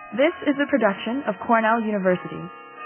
This is a production of Cornell University.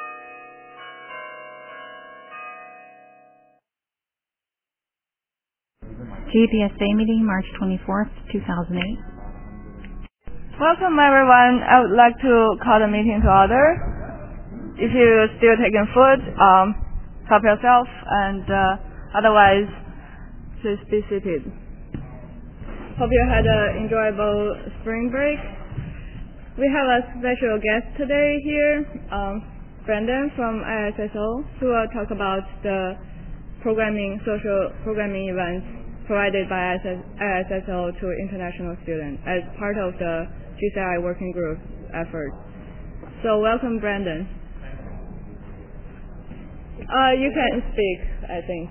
GPSA meeting, March 24th, 2008. Welcome everyone. I would like to call the meeting to order. If you're still taking food, help yourself, and otherwise, please be seated. Hope you had an enjoyable spring break. We have a special guest today here, Brandon from ISSO, who will talk about the social programming events provided by ISSO to international students as part of the GCI working group effort. So welcome, Brandon. You can speak, I think.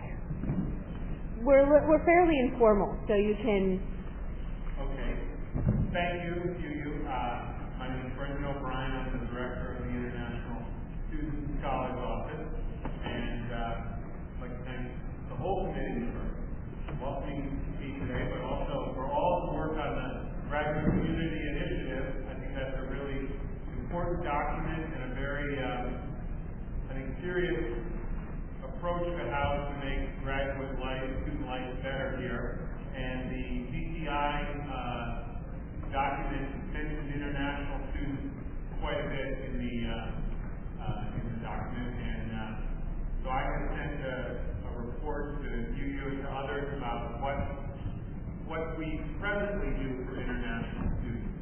We're fairly informal, so you can. Okay. Thank you, Yu. My name is Brendan O'Brien. I'm the director of the International Students and Scholars Office, and I'd like to thank the whole committee for welcoming me today, but also for all the work on the Graduate Community Initiative. I think that's a really important document and a very, serious approach to how to make graduate life, student life better here. And the GCI document mentions international students quite a bit in the document. And so I have sent a report to you and to others about what we presently do for international students.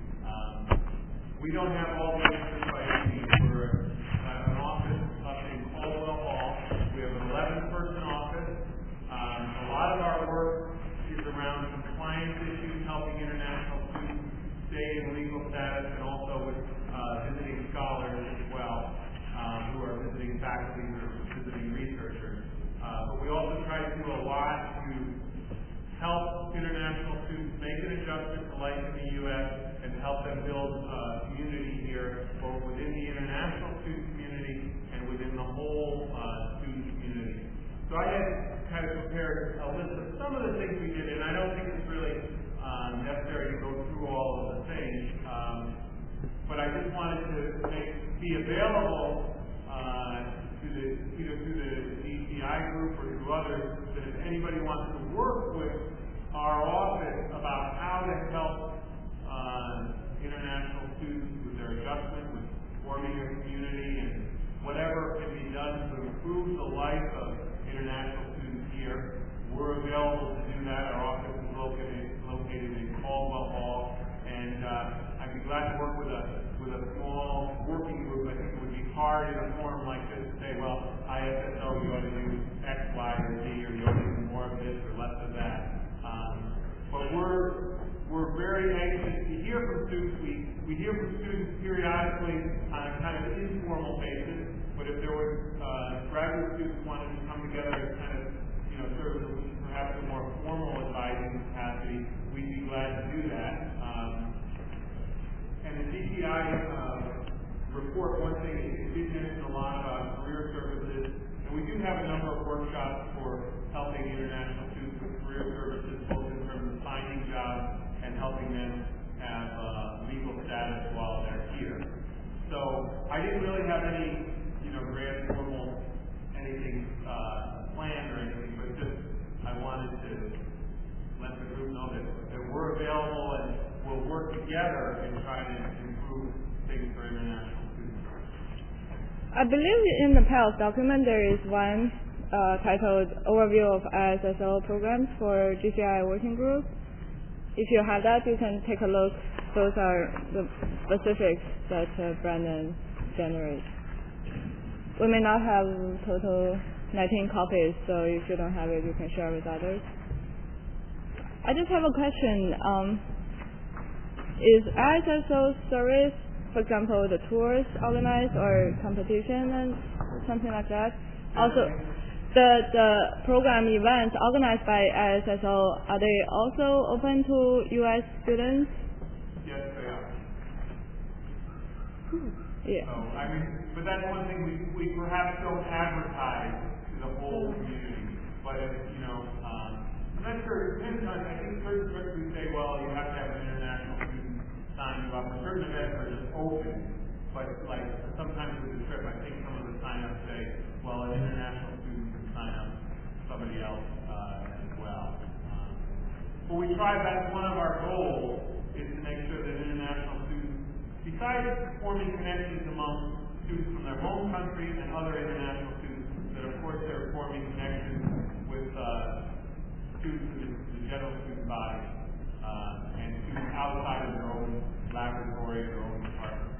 We don't have all the answers by any means. We're an office up in Caldwell Hall. We have an 11-person office. A lot of our work is around compliance issues, helping international students stay in legal status, and also with visiting scholars as well, who are visiting faculty or visiting researchers. But we also try to do a lot to help international students make an adjustment to life in the U.S. and to help them build community here, both within the international student community and within the whole student community. So I had kind of prepared a list of some of the things we did, and I don't think it's really necessary to go through all of the things, but I just wanted to be available either through the GCI group or through others, that if anybody wants to work with our office about how to help international students with their adjustment, with forming a community, and whatever can be done to improve the life of international students here, we're available to do that. Our office is located in Caldwell Hall, and I'd be glad to work with a small working group. I think it would be hard in a forum like this to say, well, ISSO, you ought to do X, Y, or Z, or you ought to do more of this or less of that. But we're very anxious to hear from students. We hear from students periodically on a kind of informal basis, but if there were graduate students wanting to come together and kind of, serve as perhaps a more formal advising capacity, we'd be glad to do that. And the GCI report, one thing, it did mention a lot about career services, and we do have a number of workshops for helping international students with career services, both in terms of finding jobs and helping them have legal status while they're here. So I didn't really have any, grand formal anything planned or anything, but just I wanted to let the group know that we're available and we'll work together in trying to improve things for international students. I believe in the PALS document there is one titled Overview of ISSO Programs for GCI Working Group. If you have that, you can take a look. Those are the specifics that Brandon generates. We may not have total 19 copies, so if you don't have it, you can share with others. I just have a question. Is ISSO service, for example, the tours organized or competition and something like that? Also, the program events organized by ISSO, are they also open to U.S. students? Yes, they are. Yeah. So, but that's one thing we perhaps don't advertise to the whole community. But if, I'm not sure, it depends on, I think certain trips we say, well, you have to have an international student sign you up. For certain events are just open, but like sometimes with the trip, I think some of the sign-ups say, well, an international student can sign up somebody else as well. But we try, that's one of our goals, is to make sure that international students, besides forming connections among students from their home country and other international students, that of course they're forming connections with students in the general student body and students outside of their own laboratory, their own department.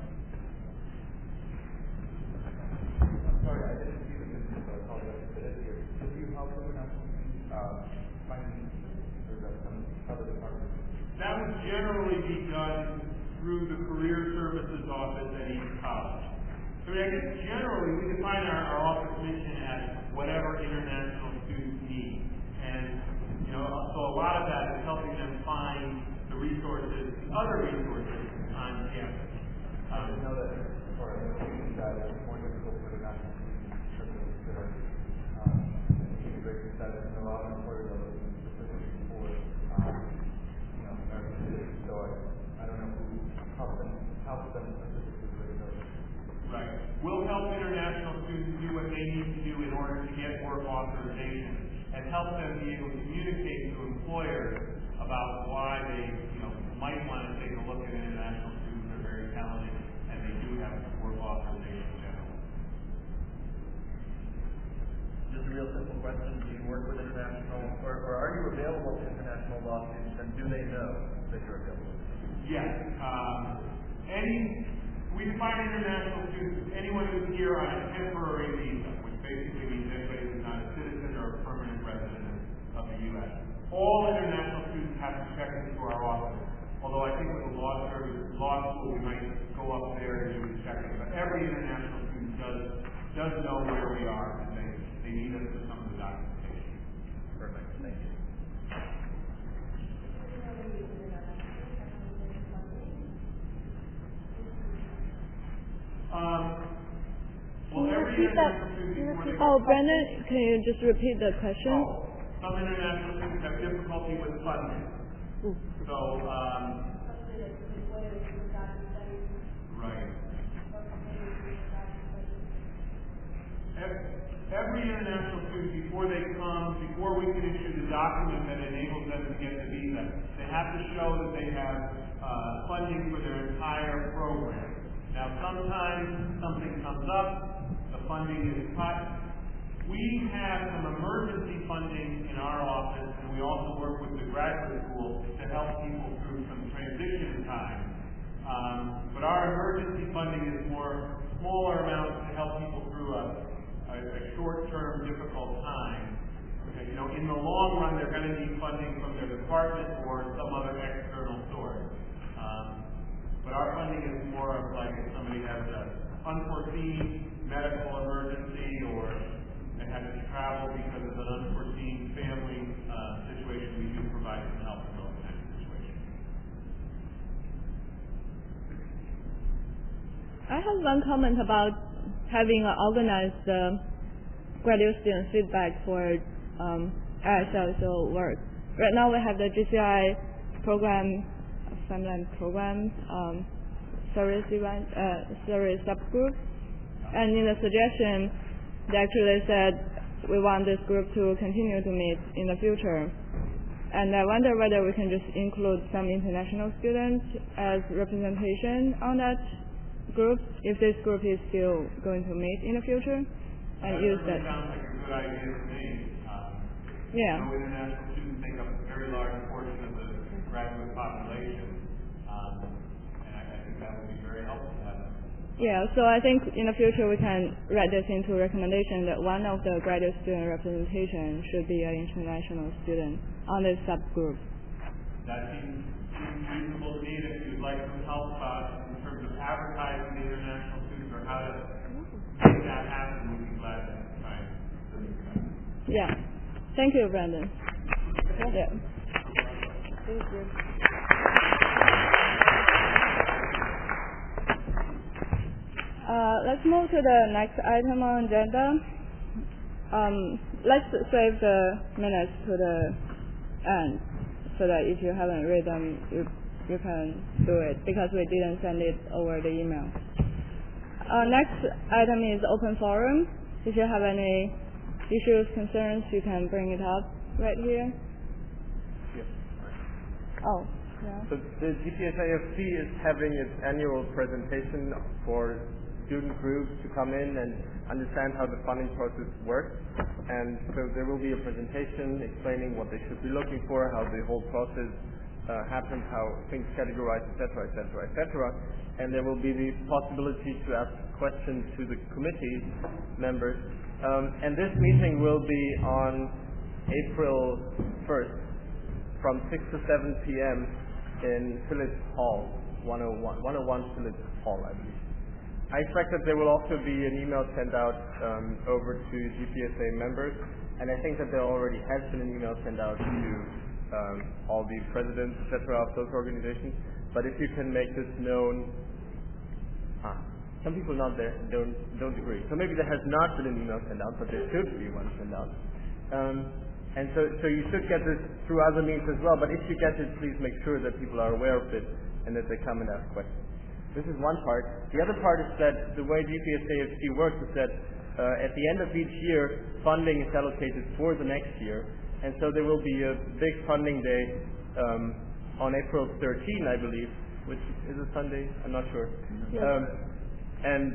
I'm sorry, I didn't see the business, so I apologize for that here. Did you help international students finding or other departments? That would generally be done through the Career Services Office at each college. So I guess generally we define our office mission as whatever international students need. And so a lot of that is helping them find the resources, other resources on campus. I didn't know that for that it's more difficult for the national students that are immigration status, and a lot of employers are looking specifically for American citizens. So I don't know who helps them specifically with those. Right. We'll help international students do what they need to do in order to get work authorization, and help them be able to communicate to employers about why they, might want to take a look at international students. They're very talented, and they do have work authorization in general. Just a real simple question: do you work with international, or are you available to international law students, and do they know that you're available? Yes. We define international students as anyone who's here on a temporary visa, which basically means anybody who's not a citizen or a permanent resident of the U.S. All international students have to check into our office. Although I think with the law school we might go up there and do the checking. But every international student does know where we are, and they need us for some of the documentation. Perfect. Thank you. Brandon, can you just repeat the question? Some international students have difficulty with funding. So, right. Every international student, before we can issue the document that enables them to get the visa, they have to show that they have funding for their entire program. Now, sometimes something comes up, the funding is cut. We have some emergency funding in our office, and we also work with the graduate school to help people through some transition time. But our emergency funding is more smaller amounts to help people through a short-term difficult time. Okay, in the long run, they're going to need funding from their department or some other external source. But our funding is more of like if somebody has an unforeseen medical emergency or they have to travel because of an unforeseen family situation, we do provide some help in those kinds of situations. I have one comment about having organized graduate student feedback for ISL work. Right now we have the GCI program, Sunland program, service subgroup, and in the suggestion, they actually said we want this group to continue to meet in the future. And I wonder whether we can just include some international students as representation on that group, if this group is still going to meet in the future, and use that. Sounds like a good idea to me. Yeah. International students make up a very large portion of the graduate population, and I think that would be very helpful to have. Yeah, so I think in the future we can write this into recommendation that one of the graduate student representation should be an international student on this subgroup. That seems reasonable to me. If you'd like some help in terms of advertising the international students or how to make that happen, we'd be glad to try and do that. Yeah. Thank you, Brandon. Yeah. Thank you. Let's move to the next item on agenda. Let's save the minutes to the end, so that if you haven't read them, you you can do it because we didn't send it over the email. Next item is open forum. If you have any issues, concerns, you can bring it up right here. Yes. Oh, yeah. So the GPSAFC is having its annual presentation for student groups to come in and understand how the funding process works. And so there will be a presentation explaining what they should be looking for, how the whole process happens, how things categorize, etc., etc., etc. And there will be the possibility to ask questions to the committee members. And this meeting will be on April 1st from 6 to 7 p.m. in Phillips Hall, 101 Phillips Hall, I believe. I expect that there will also be an email sent out over to GPSA members, and I think that there already has been an email sent out to all the presidents, etc., of those organizations. But if you can make this known, some people not there don't agree. So maybe there has not been an email sent out, but there should be one sent out. And so you should get this through other means as well. But if you get it, please make sure that people are aware of it and that they come and ask questions. This is one part. The other part is that the way GPSAFC works is that at the end of each year, funding is allocated for the next year. And so there will be a big funding day on April 13, I believe, which is a Sunday. I'm not sure. Yes. And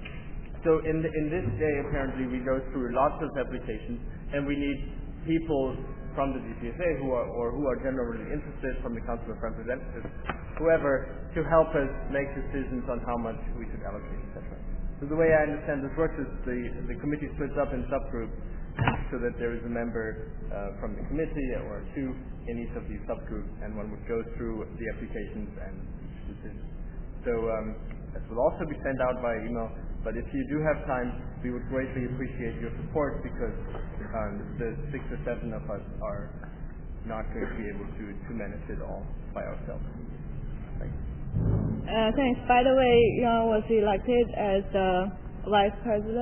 so in this day, apparently, we go through lots of applications, and we need people from the GPSA who are generally interested, from the Council of Representatives, whoever, to help us make decisions on how much we should allocate, etc. So the way I understand this works is the committee splits up in subgroups so that there is a member from the committee or two in each of these subgroups, and one would go through the applications and each decision. So this will also be sent out by email. But if you do have time, we would greatly appreciate your support because the 6 or 7 of us are not going to be able to manage it all by ourselves. Thanks. Thanks. By the way, Yang was elected as the vice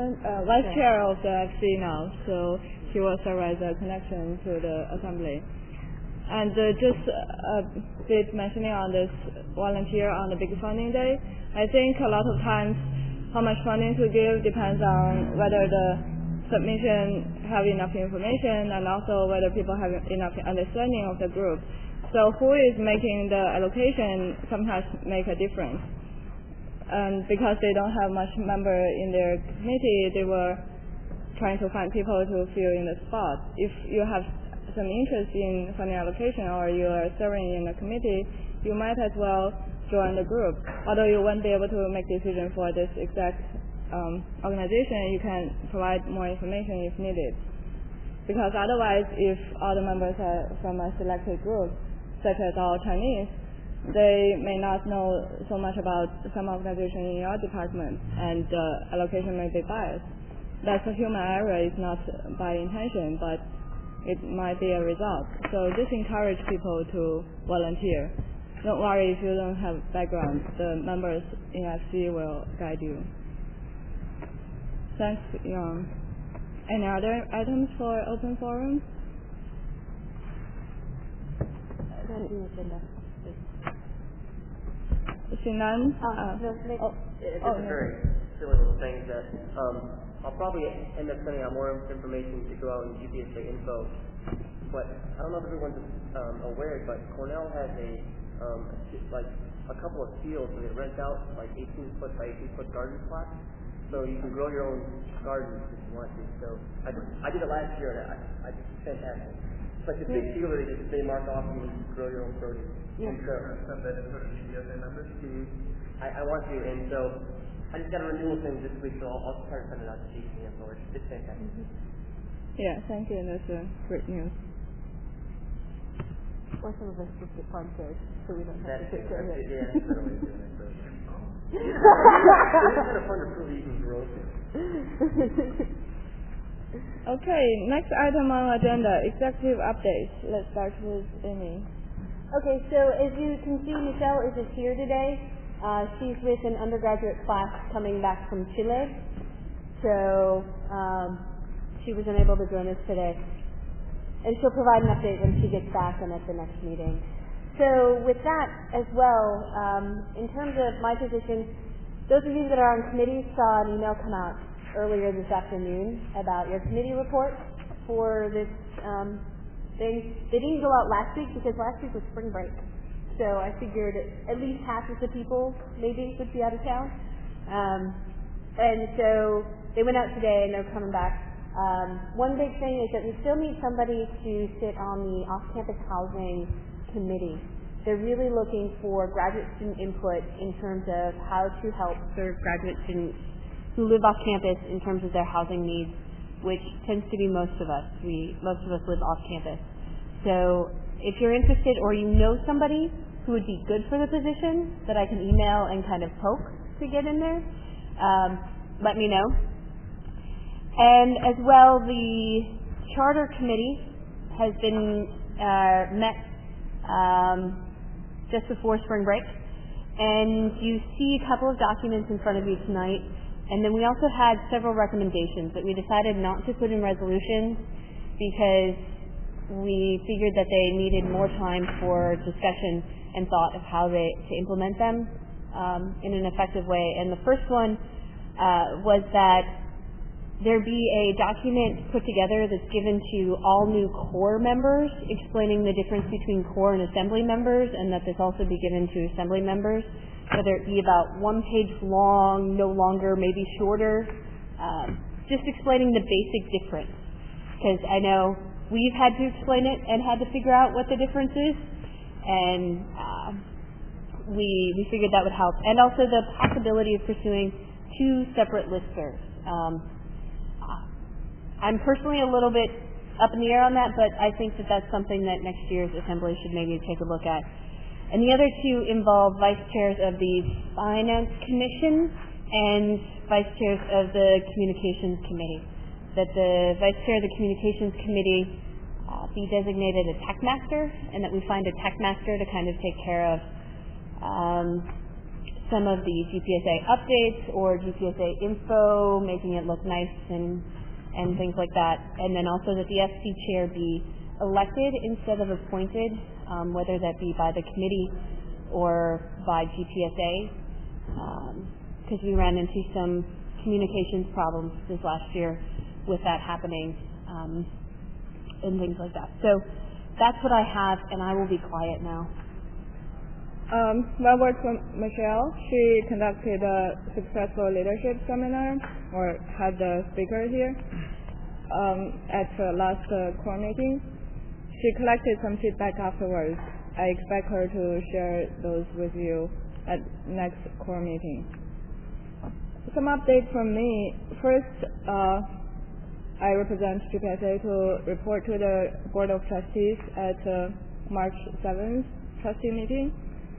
chair of the FC now, so he will serve as a connection to the assembly. And just a bit mentioning on this volunteer on the big funding day, I think a lot of times how much funding to give depends on whether the submission have enough information and also whether people have enough understanding of the group. So who is making the allocation sometimes make a difference. Because they don't have much member in their committee, they were trying to find people to fill in the spot. If you have some interest in funding allocation or you are serving in a committee, you might as well join the group. Although you won't be able to make decision for this exact organization, you can provide more information if needed. Because otherwise, if all the members are from a selected group, such as all Chinese, they may not know so much about some organization in your department, and allocation may be biased. That's a human error. It's not by intention, but it might be a result. So just encourage people to volunteer. Don't worry if you don't have background. The members in FC will guide you. Thanks, Yang. Any other items for open forum? Sinan? It's a very silly little thing that I'll probably end up sending out more information to go out in GPSA info. But I don't know if everyone's aware, but Cornell has a couple of fields where they rent out like 18-foot by 18-foot garden plots, so you can grow your own gardens if you want to. So I did it last year, and I fantastic. It's like a big field where they mark off and you can grow your own produce. Yeah. So send that info to GPSA members. I want to, and so I just got a renewal thing this week, so I'll try to send it out to GPSA members. It's fantastic. Yeah, thank you. That's great news. Or some of us just get sponsored, so we don't have to take care of it. Yeah, that's better way of doing it. It's kind of fun to prove you can grow things. Okay, next item on agenda, executive updates. Let's start with Amy. Okay, so as you can see, Michelle isn't here today. She's with an undergraduate class coming back from Chile, so she was unable to join us today. And she'll provide an update when she gets back and at the next meeting. So with that as well, in terms of my position, those of you that are on committees saw an email come out earlier this afternoon about your committee report for this thing. They didn't go out last week because last week was spring break. So I figured at least half of the people maybe would be out of town. And so they went out today and they're coming back. One big thing is that we still need somebody to sit on the off-campus housing committee. They're really looking for graduate student input in terms of how to help serve graduate students who live off campus in terms of their housing needs, which tends to be most of us. Most of us live off campus. So if you're interested or you know somebody who would be good for the position that I can email and kind of poke to get in there, let me know. And as well, the charter committee has been met just before spring break, and you see a couple of documents in front of you tonight, and then we also had several recommendations that we decided not to put in resolutions because we figured that they needed more time for discussion and thought of how to implement them in an effective way. And the first one was that there be a document put together that's given to all new core members explaining the difference between core and assembly members, and that this also be given to assembly members, whether it be about 1 page long, no longer, maybe shorter, just explaining the basic difference. Because I know we've had to explain it and had to figure out what the difference is, and we figured that would help. And also the possibility of pursuing 2 separate listservs. I'm personally a little bit up in the air on that, but I think that that's something that next year's assembly should maybe take a look at. And the other 2 involve vice chairs of the Finance Commission and vice chairs of the Communications Committee. That the vice chair of the Communications Committee be designated a tech master, and that we find a tech master to kind of take care of some of the GPSA updates or GPSA info, making it look nice and things like that. And then also that the FC chair be elected instead of appointed, whether that be by the committee or by GPSA, because we ran into some communications problems this last year with that happening, and things like that. So that's what I have, and I will be quiet now. One word from Michelle. She conducted a successful leadership seminar, or had the speaker here, at the last core meeting. She collected some feedback afterwards. I expect her to share those with you at next core meeting. Some updates from me. First, I represent GPSA to report to the Board of Trustees at March 7th trustee meeting.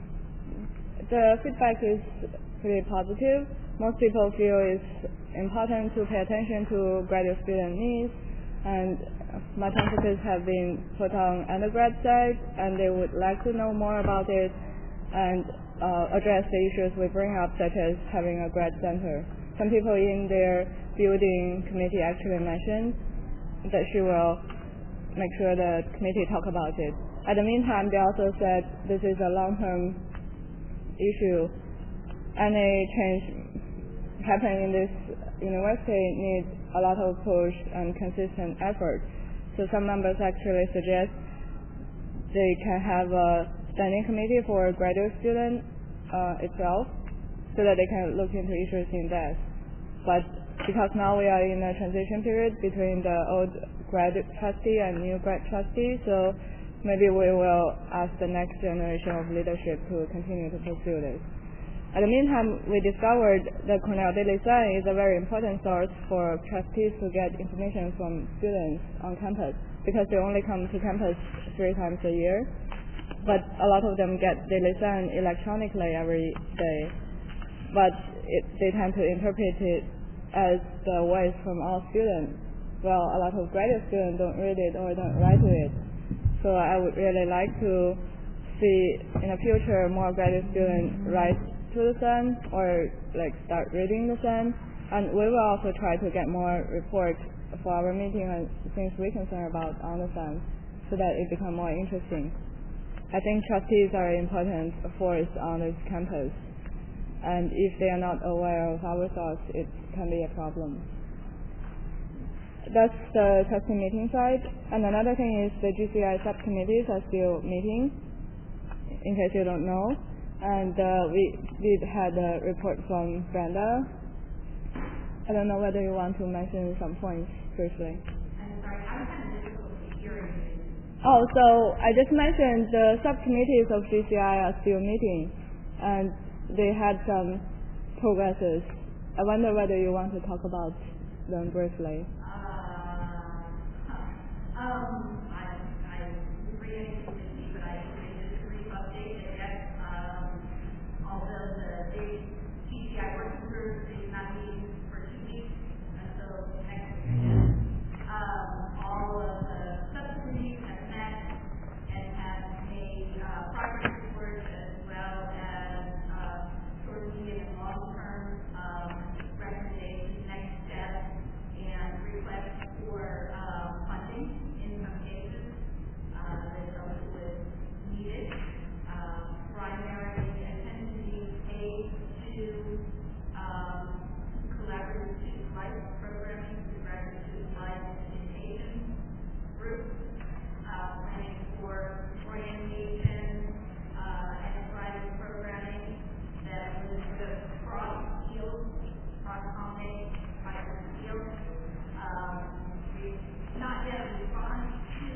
The feedback is pretty positive. Most people feel it's important to pay attention to graduate student needs, and much emphasis have been put on undergrad side, and they would like to know more about it and address the issues we bring up, such as having a grad center. Some people in their building committee actually mentioned that she will make sure the committee talk about it. At the meantime, they also said this is a long-term issue. Any change happening in this university needs a lot of push and consistent effort. So some members actually suggest they can have a standing committee for graduate student itself, so that they can look into issues in that. But because now we are in a transition period between the old graduate trustee and new grad trustee, so maybe we will ask the next generation of leadership to continue to pursue this. At the meantime, we discovered that Cornell Daily Sun is a very important source for trustees to get information from students on campus, because they only come to campus 3 times a year. But a lot of them get Daily Sun electronically every day. But they tend to interpret it as the voice from all students. Well, a lot of graduate students don't read it or don't write to it. So I would really like to see in the future more graduate students write to the Sun or start reading the Sun. And we will also try to get more reports for our meeting and things we concern about on the Sun, so that it becomes more interesting. I think trustees are an important force on this campus. And if they are not aware of our thoughts, it can be a problem. That's the trustee meeting side. And another thing is the GCI subcommittees are still meeting, in case you don't know. And we've had a report from Brenda. I don't know whether you want to mention some points briefly. I'm sorry, I was having difficulty hearing you. Oh, so I just mentioned the subcommittees of GCI are still meeting, and they had some progresses. I wonder whether you want to talk about them briefly. I agree with you, but I think it's a brief update that yes, although the big GCI working group is not meeting for 2 weeks until next week, all of the subcommittees have met and have made progress reports as well as short, medium, and long-term recommendations, next steps, and requests for funding in some cases that those was needed. Primarily attending aid to collaborative student life programming, collaborative student life education groups, planning for orientation and thriving programming that was just cross fields, cross-pollinate, fields. We've not yet responded to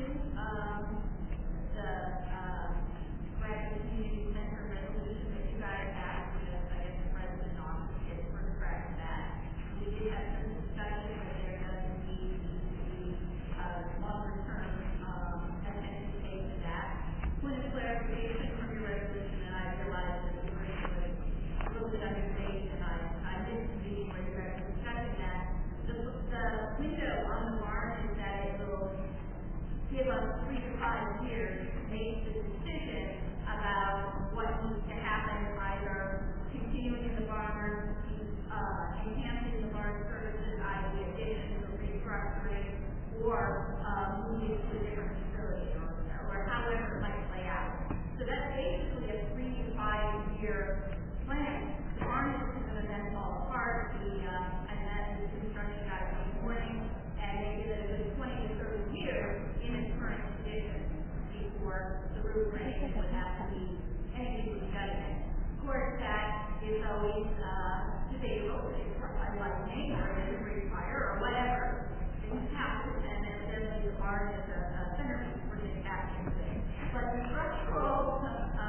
the graduate community center resolution that you guys have, because I guess the president's office gets first crack at that. We did have some discussion that there does need to be longer-term attention paid to that. Point of clarification from your resolution, and I realize that the version was a little bit understated, and I missed the meeting where you guys were discussing that. The window on the barn is that it will give us 3 to 5 years to make the decision about what needs to happen, either continuing the barn, enhancing the barn services, i.e. additions or restructuring, or moving to a different facility, or however it might play out. So that's basically a 3 to 5 year plan. The barn is going to then fall apart. I met the construction guy this morning, and they give it a good 20 to 30 years in its current condition before the roof rating would have to be anything would be done in it. Of course, that is always debatable. It's like name or it's a great fire or whatever. Things happen, and then suddenly the barn is a centerpiece for this action thing. But the structural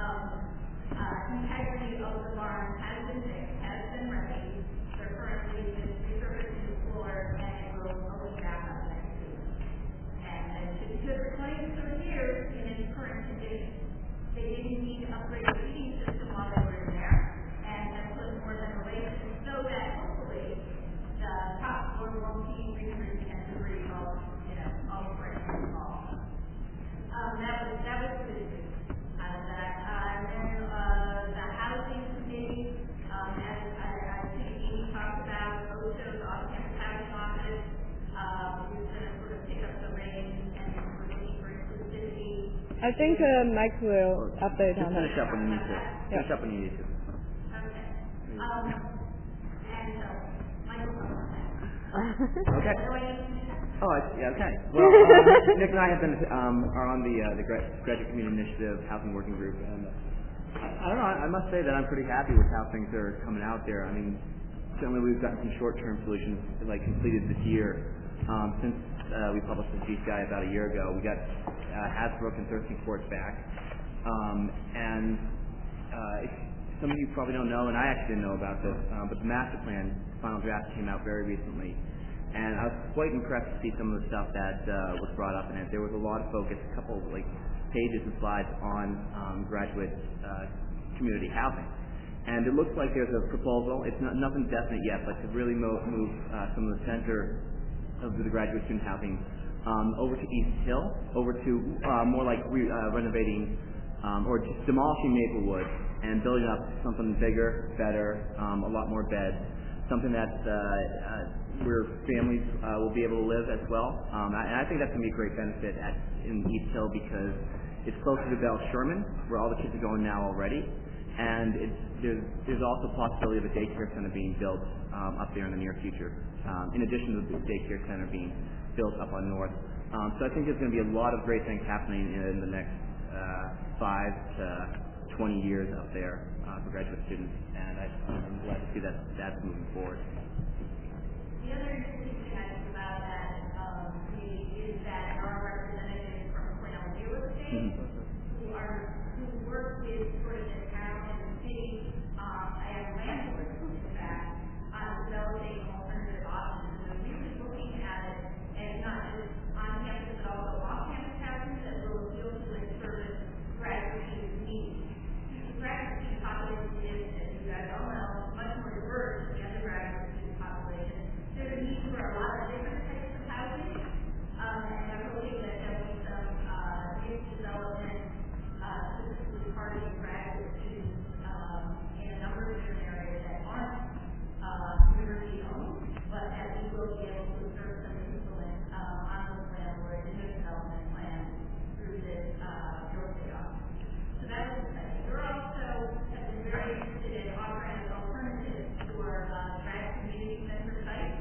integrity of the barn has been fixed, has been ready. They're currently just resurfacing the floor, and it will open back up next week. And it should be good for 20 to 30 years in its current condition. They didn't need to upgrade the heating system while they were in there, and have put more ventilation so that hopefully the top floor won't be refreezing and debris all spring and fall. That was good news out of that. And then the housing committee, as I think Amy talked about, OSHA's off-campus housing office is going to sort of pick up the reins, and we're looking for inclusivity. I think Mike will update on that. Finish up when you need to. Finish up when you need to. Okay. And so, Michael, Okay. Yeah, okay. Well, Nick and I have been are on the Graduate Community Initiative Housing Working Group, and I don't know. I must say that I'm pretty happy with how things are coming out there. I mean, certainly we've gotten some short-term solutions like completed this year. Since we published the GCI about a year ago, we got Hasbrook and Thurston Courts back, and some of you probably don't know, and I actually didn't know about this, but the master plan final draft came out very recently. And I was quite impressed to see some of the stuff that was brought up in it. There was a lot of focus, a couple of pages and slides on graduate community housing. And it looks like there's a proposal. It's nothing definite yet, but to really move some of the center of the graduate student housing over to East Hill, over to more like renovating or just demolishing Maplewood and building up something bigger, better, a lot more beds, something that where families will be able to live as well. And I think that's going to be a great benefit in East Hill because It's closer to Bell Sherman, where all the kids are going now already, and there's also a possibility of a daycare center being built up there in the near future, in addition to the daycare center being built up on north. So I think there's going to be a lot of great things happening in the next 5 to 20 years up there for graduate students, and I'm glad to see that that's moving forward. The other interesting thing I think about that is that there are representatives from Cornell Real Estate who work with sort of the town and the city and landlords, in fact, on developing alternative options. So really looking at it as not just on campus but also off campus housing that will appeal to and service graduate student needs. The graduate student population is, as you guys all know, much more diverse than the undergraduate student population. There's a need for a lot of different types of housing, and I'm hoping that there'll be some new development specifically targeting graduate students in a number of different areas that aren't university owned, but that we will be able to exert some influence on those landlords in their development plan through this real estate office. So that was exciting. We're also have been very interested in offering alternatives for grad community center sites.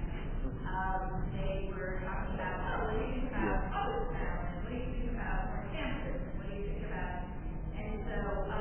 They were talking about, what do you think about college town, and what do you think about our campus, and what do you think about, and so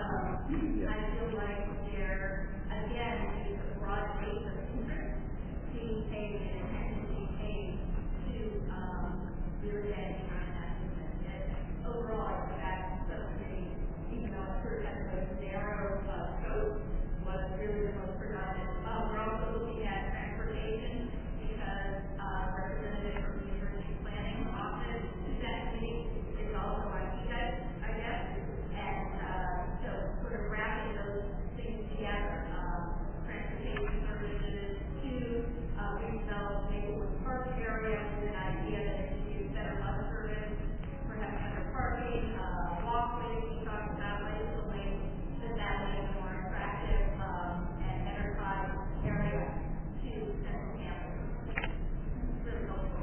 I feel like there, again, is a broad base of interest being paid and attention being paid to really getting on that movement. And overall, I think that subcommittee, even though it sort of has a narrow scope, was really the most productive. We're also looking at transportation because representative from the University Planning Office is that committee. It's also on EDEC, I guess. And so sort of wrapping those things together, transportation services to redevelop Maplewood Park area with an idea that it could use better bus service, perhaps better parking, walkways we talked about, bicycle lanes, that make a more attractive and enterprise area to Central Campus. Really helpful.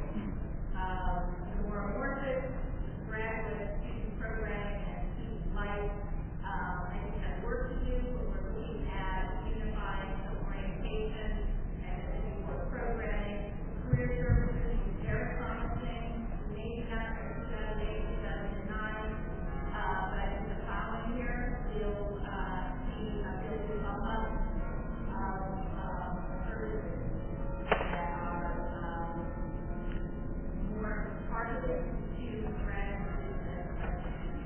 The more amorphous graduate student programming and student life, I think has work to do, but we're looking at unifying some orientation and more programming. Career services is very promising, maybe not in 2008, 2009, but I think the following year we'll see a month of services that are more targeted to graduate students.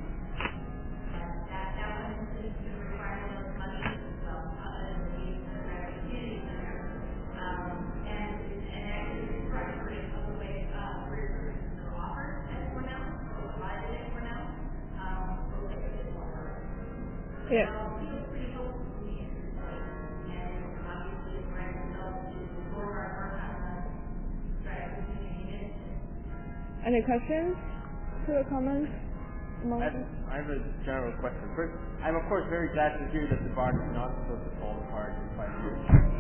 That one is going to require a little money as well, other than the needs of the graduate community center. And actually structuring of the way career services are offered at Cornell, or provided at Cornell, will take a bit longer. Yeah. It feels pretty helpful to me at this point, and obviously it's great results to more hard work on the graduate community initiative. Any questions or comments? I have a general question. First, I'm of course very glad to hear that the bar is not supposed to fall apart in 5 years.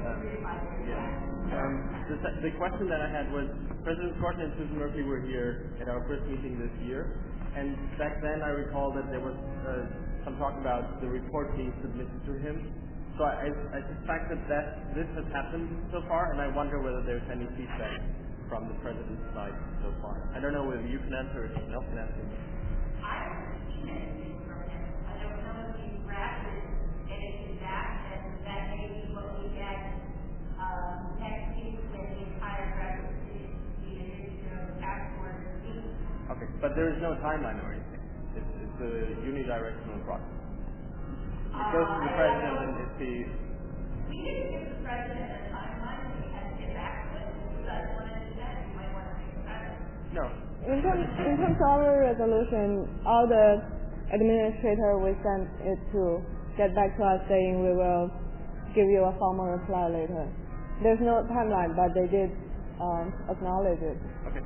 The question that I had was, President Kortner and Susan Murphy were here at our first meeting this year, and back then I recall that there was some talk about the report being submitted to him. So I suspect that this has happened so far, and I wonder whether there's any feedback from the President's side so far. I don't know whether you can answer or someone else can answer. I haven't seen anything from him. I don't know if he's drafted anything back, and that may be what we get next week when the entire graduate task force meets. Okay, but there is no timeline or anything. It's a unidirectional process. It goes to the President, and if he... We didn't give the President a timeline, and he had to get back to it. If you guys want to do that, you might want to think about it. No. In terms of our resolution, all the administrator we sent it to get back to us saying we will give you a formal reply later. There's no timeline, but they did acknowledge it. Okay.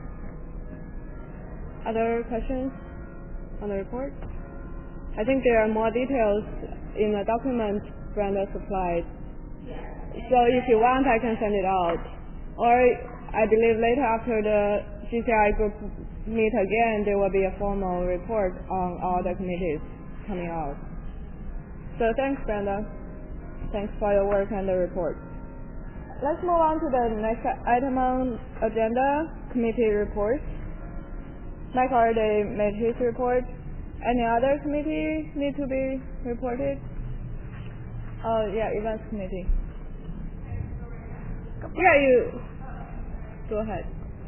Other questions on the report? I think there are more details in the document Brenda supplied. So if you want, I can send it out. Or I believe later after the GCI group meet again, there will be a formal report on all the committees coming out. So thanks, Brenda. Thanks for your work and the report. Let's move on to the next item on agenda, committee reports. Mike already made his report. Any other committee need to be reported? Events committee. Yeah, you go ahead.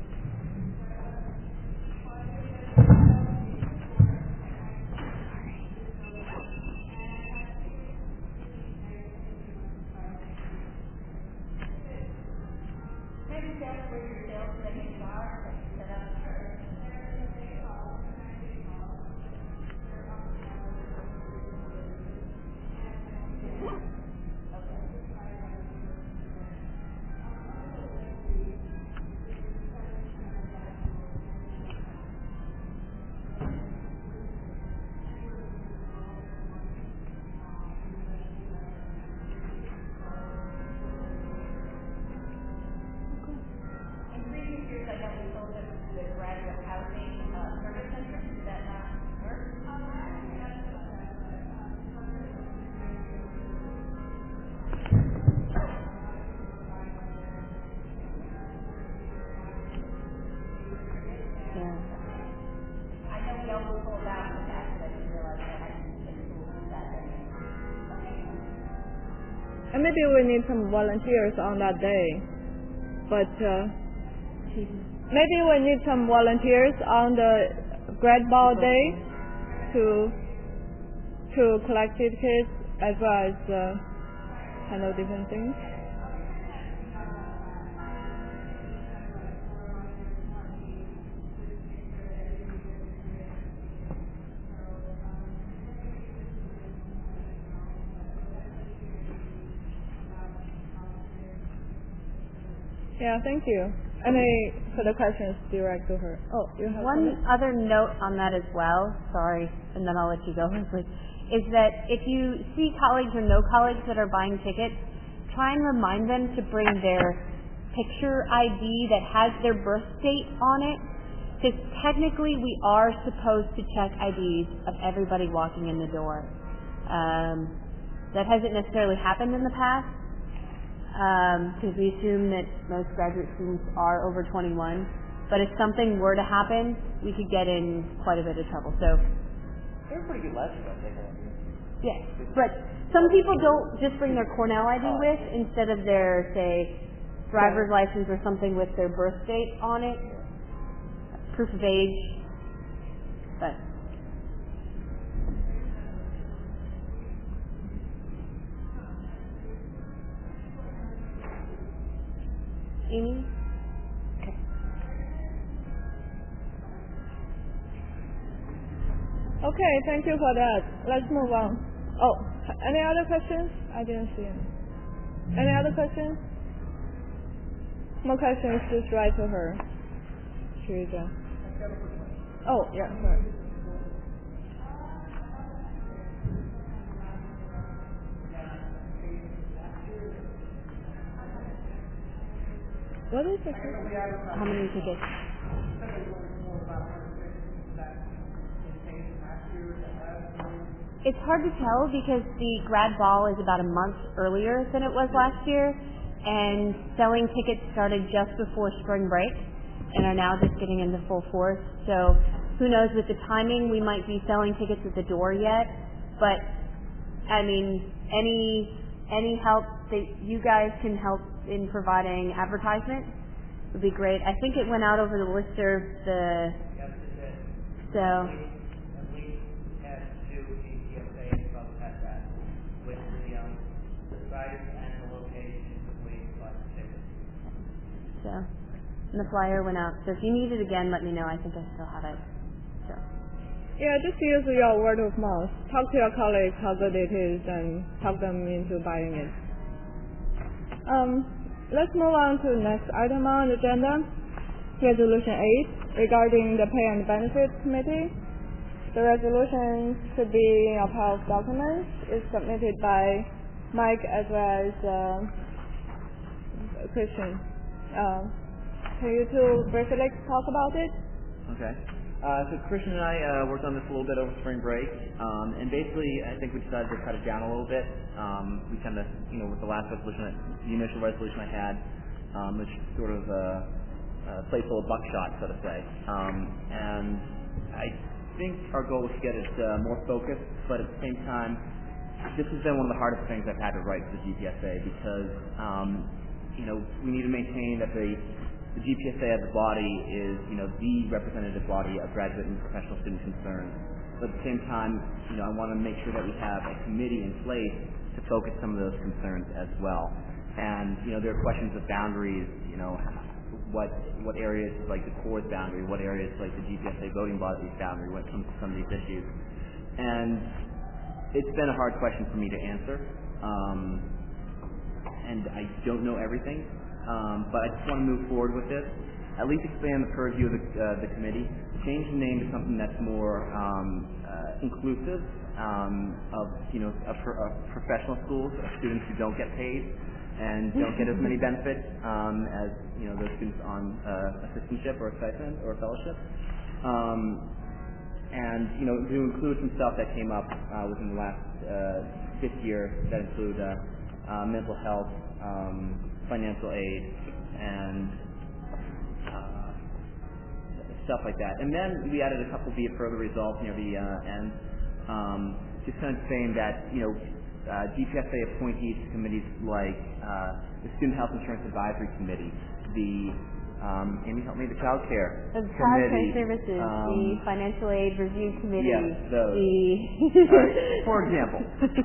And maybe we need some volunteers on that day. But maybe we need some volunteers on the grad ball day to collect tickets as well as handle different things. Yeah, thank you. Any further questions direct to her? Oh, you have one other note on that as well, sorry, and then I'll let you go, is that if you see colleagues or no colleagues that are buying tickets, try and remind them to bring their picture ID that has their birth date on it, because technically we are supposed to check IDs of everybody walking in the door. That hasn't necessarily happened in the past, because we assume that most graduate students are over 21. But if something were to happen, we could get in quite a bit of trouble. So they're pretty good lessons, I think. Yeah, but some people don't just bring their Cornell ID with instead of their, say, driver's license or something with their birth date on it, proof of age. But Amy? Okay. Okay, thank you for that. Let's move on. Oh, any other questions? I didn't see any. Any other questions? More questions, just write to her. Teresa. Oh, yeah, sorry. What is the How many tickets? It's hard to tell because the grad ball is about a month earlier than it was last year, and selling tickets started just before spring break and are now just getting into full force. So who knows, with the timing we might be selling tickets at the door yet, but I mean any help that you guys can help in providing advertisement would be great. I think it went out over the listserv, so and the flyer went out. So if you need it again, let me know. I think I still have it. So. Yeah, just use your word of mouth. Talk to your colleagues how good it is and talk them into buying it. Let's move on to the next item on the agenda, Resolution 8, regarding the Pay and Benefits Committee. The resolution should be in a pile of documents. It's submitted by Mike as well as Christian. can you two briefly talk about it? Okay. So Christian and I worked on this a little bit over spring break, and basically I think we decided to cut it down a little bit. We kind of, with the last resolution, the initial resolution I had, which sort of played full of buckshot, so to say. And I think our goal was to get it more focused, but at the same time, this has been one of the hardest things I've had to write for the GPSA because, we need to maintain that the GPSA as a body is, the representative body of graduate and professional student concerns. But at the same time, I want to make sure that we have a committee in place to focus some of those concerns as well. And, there are questions of boundaries, what areas like the core's boundary, what areas like the GPSA voting body's boundary when it comes to some of these issues. And it's been a hard question for me to answer. And I don't know everything. But I just want to move forward with this, at least expand the purview of the committee, change the name to something that's more inclusive of professional schools, of students who don't get paid and don't get as many benefits as those students on assistantship or a stipend or a fellowship. And to include some stuff that came up within the last this year that include mental health, financial aid, and stuff like that. And then we added a couple be it further resolved near the end, just kind of saying that GPSA appointees to committees like the Student Health Insurance Advisory Committee, the Amy, help me, the Child Care the Committee, Child Care Services, the Financial Aid Review Committee, yes, those. For example,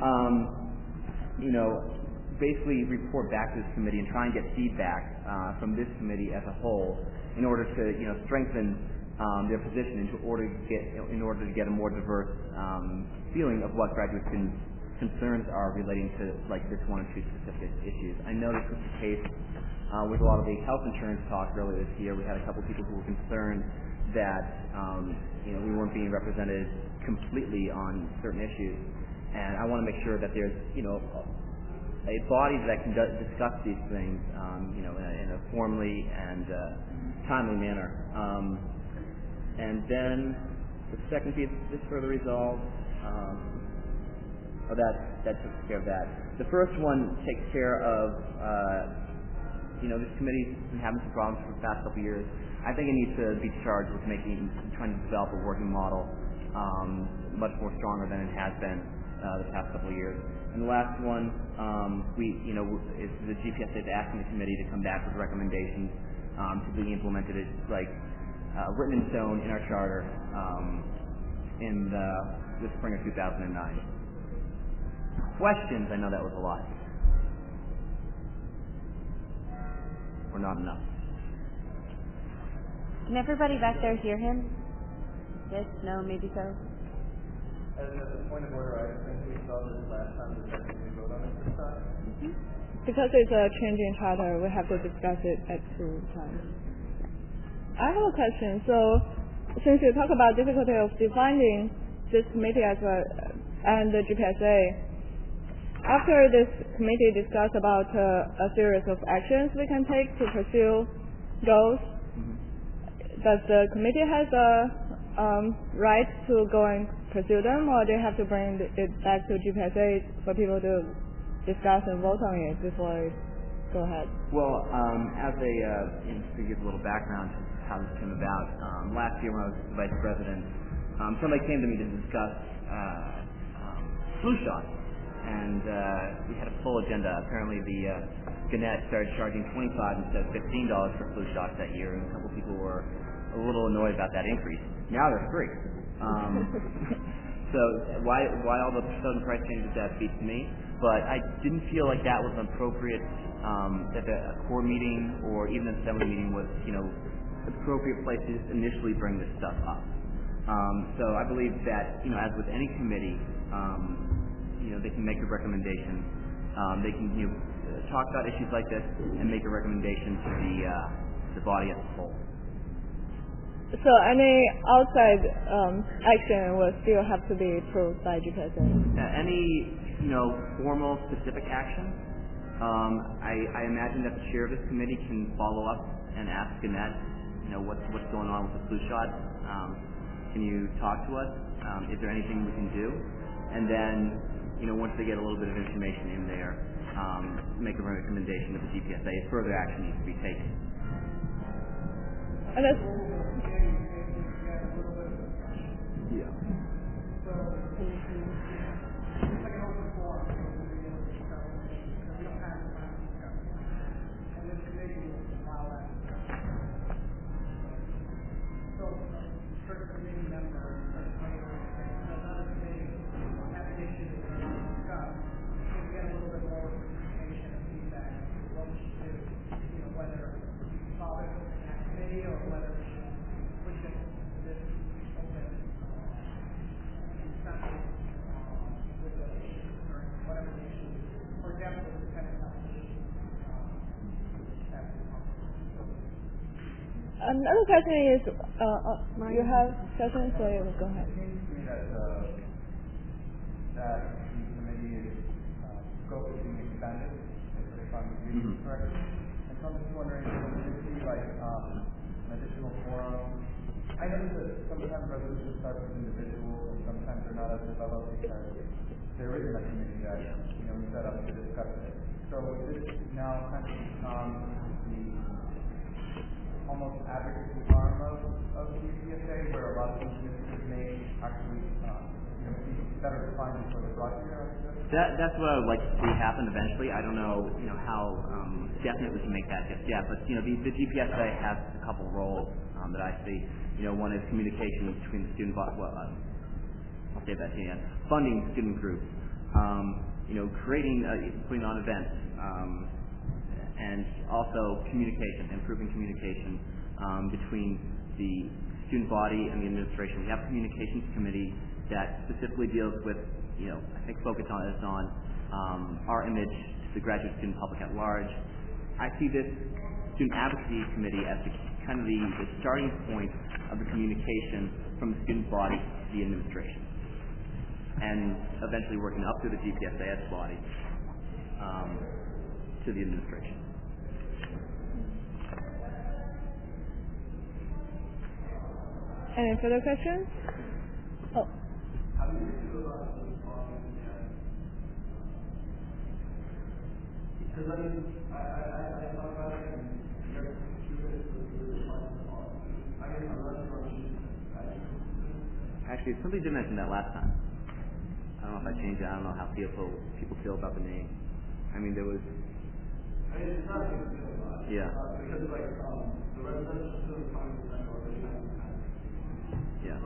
basically report back to this committee and try and get feedback from this committee as a whole in order to strengthen their position in order to get a more diverse feeling of what graduate students' concerns are relating to like this one or two specific issues. I know this was the case with a lot of the health insurance talk earlier this year. We had a couple people who were concerned that we weren't being represented completely on certain issues, and I want to make sure that there's a body that can discuss these things, in a formally and timely manner. And then the second piece is further resolved. That took care of that. The first one takes care of, this committee's been having some problems for the past couple of years. I think it needs to be charged with trying to develop a working model much more stronger than it has been the past couple of years. And the last one, is the GPSA is asking the committee to come back with recommendations to be implemented as written in stone in our charter in the spring of 2009. Questions? I know that was a lot. Or not enough. Can everybody back there hear him? Yes? No? Maybe so? As a point of order, I think we saw this last time. Does that mean we vote on it this time? Because it's a change in charter, we have to discuss it at 2 times. I have a question. So, since you talk about difficulty of defining this committee and the GPSA, after this committee discuss about a series of actions we can take to pursue goals, does the committee has a right to go and pursue them, or they have to bring it back to GPSA for people to discuss and vote on it before it go ahead? Well, to give a little background to how this came about, last year when I was vice president, somebody came to me to discuss flu shots, and we had a full agenda. Apparently the Gannett started charging $25 instead of $15 for flu shots that year, and a couple people were a little annoyed about that increase. Now they're free. So why all the sudden price changes, that beats me. But I didn't feel like that was an appropriate, that a core meeting or even an assembly meeting was, an appropriate place to just initially bring this stuff up. So I believe that, as with any committee, they can make a recommendation. They can, talk about issues like this and make a recommendation to the body as a whole. So any outside action will still have to be approved by GPSA? Any, formal specific action I imagine that the chair of this committee can follow up and ask Annette, what's going on with the flu shot. Can you talk to us? Is there anything we can do? And then, once they get a little bit of information in there, make a recommendation to the GPSA if further action needs to be taken. And that's another question is, you have questions, so you go ahead. It seems to me that the committee is scope is being expanded, if I'm reading correctly. And so I'm just wondering, would it be like an additional forum? I know that sometimes resolutions start with individuals, and sometimes they're not as developed because there isn't a committee that we set up to discuss it. So would this now kind of become the almost advocacy arm of the GPSA, where a lot of these initiatives may actually be better defined for the broad area? That's what I would like to see happen eventually. I don't know, how definite we can make that just yet, but the GPSA has a couple roles that I see. One is communication between the student body. Well, I'll save that to the end. Funding student groups. Putting on events. And also communication, improving communication between the student body and the administration. We have a communications committee that specifically deals with, I think focus on our image to the graduate student public at large. I see this student advocacy committee as the starting point of the communication from the student body to the administration, and eventually working up through the GPSA's body to the administration. Any further questions? Oh. How do you feel about the because I thought about it and actually, somebody did mention that last time. I don't know if I changed it. I don't know how people feel about the name. I mean, there was. It's not a big deal. Yeah. Because the residential student funding already yeah.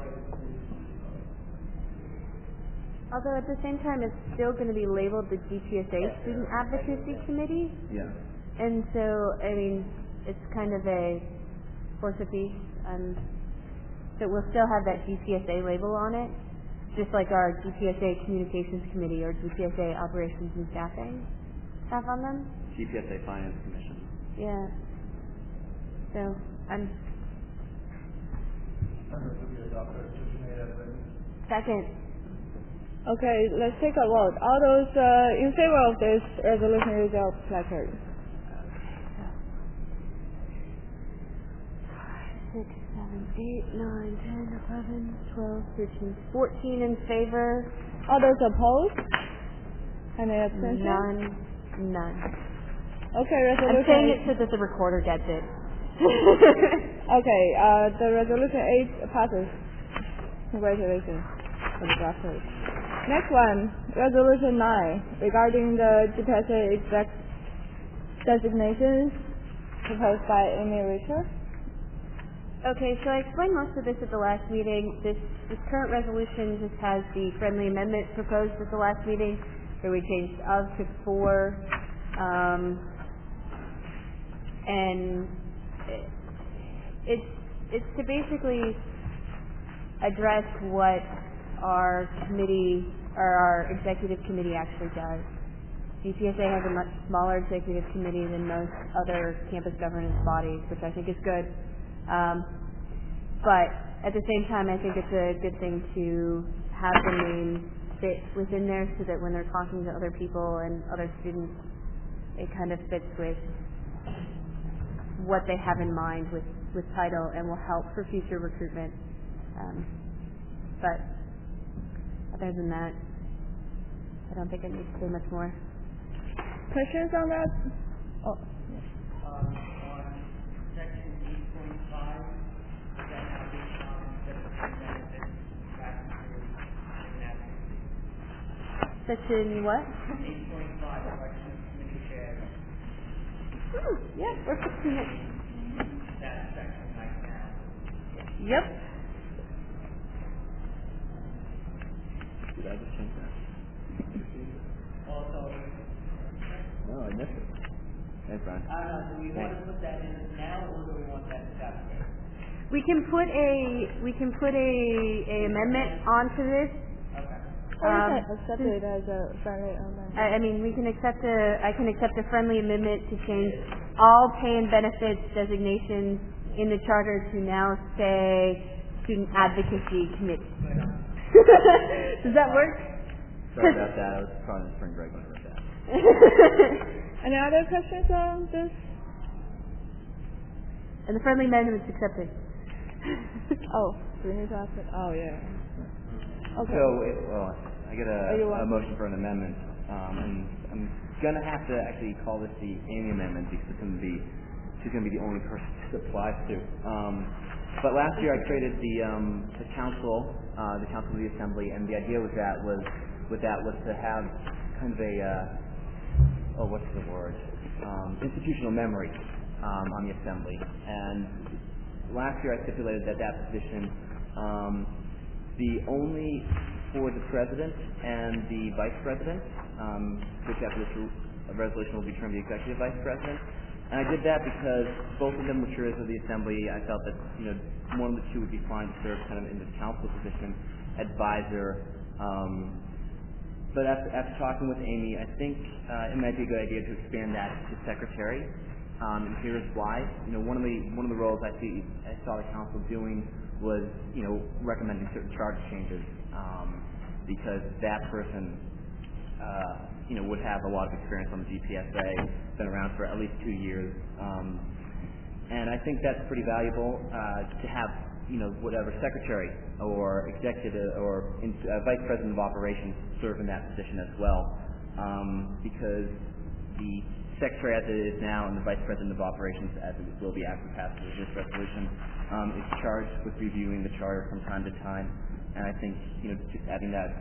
Although at the same time, it's still going to be labeled the GPSA Student Advocacy Committee. Yeah. And so, it's kind of a horse apiece. So we'll still have that GPSA label on it, just like our GPSA Communications Committee or GPSA Operations and Staffing have on them. GPSA Finance Commission. Yeah. So, Second. Okay, let's take a vote. All those in favor of this resolution use your placard. 6, 7, 8, 9, 10, 11, 12, 13, 14 in favor. All those opposed? Any abstentions? None. Okay, resolution. I'm saying it so that the recorder gets it. Okay, the resolution 8 passes. Congratulations for the drafters. Next one, resolution 9, regarding the GPSA exec designations proposed by Amy Richter. Okay, so I explained most of this at the last meeting. This current resolution just has the friendly amendment proposed at the last meeting, where we changed of to for, and it's to basically address what our committee or our executive committee actually does. GPSA has a much smaller executive committee than most other campus governance bodies, which I think is good. But at the same time, I think it's a good thing to have the name fit within there so that when they're talking to other people and other students, it kind of fits with what they have in mind with title and will help for future recruitment. But other than that, I don't think I need to say much more. Questions on that? Oh. On section 8.5, that now benefits back to international. Section what? 8.5, election of committee chairs. Yeah, we're fixing it. That section right now. Yep. Did I just change that? Also, No, I missed it. Thanks, Brian. I don't know, do we want to put that in now, or do we want that separate? We can put a amendment onto this. Okay. Or you can accept it as a friendly amendment. I mean, I can accept a friendly amendment to change all pay and benefits designations in the charter to now say Student Advocacy Committee. Does that work? Sorry about that. I was trying to spring break when I wrote that. Any other questions on this? And the friendly amendment is accepted. Oh, do we need to ask it? Oh, yeah. Okay. So, I get you a want motion for an amendment, and I'm gonna have to actually call this the Amy amendment because she's gonna be the only person this applies to. But last year I created the council of the assembly, and the idea was to have kind of a what's the word? Institutional memory on the assembly. And last year I stipulated that position the only for the president and the vice president, which after this resolution will be termed the executive vice president. And I did that because both of them were chairs of the assembly. I felt that one of the two would be fine to serve kind of in the council position, advisor. But after talking with Amy, I think it might be a good idea to expand that to secretary. And here's why. One of the roles I saw the council doing was recommending certain charge changes, because that person would have a lot of experience on the GPSA, been around for at least 2 years, and I think that's pretty valuable to have whatever secretary or executive or vice president of operations serve in that position as well, because the secretary as it is now and the vice president of operations as it will be after passage of this resolution is charged with reviewing the charter from time to time, and I think just adding that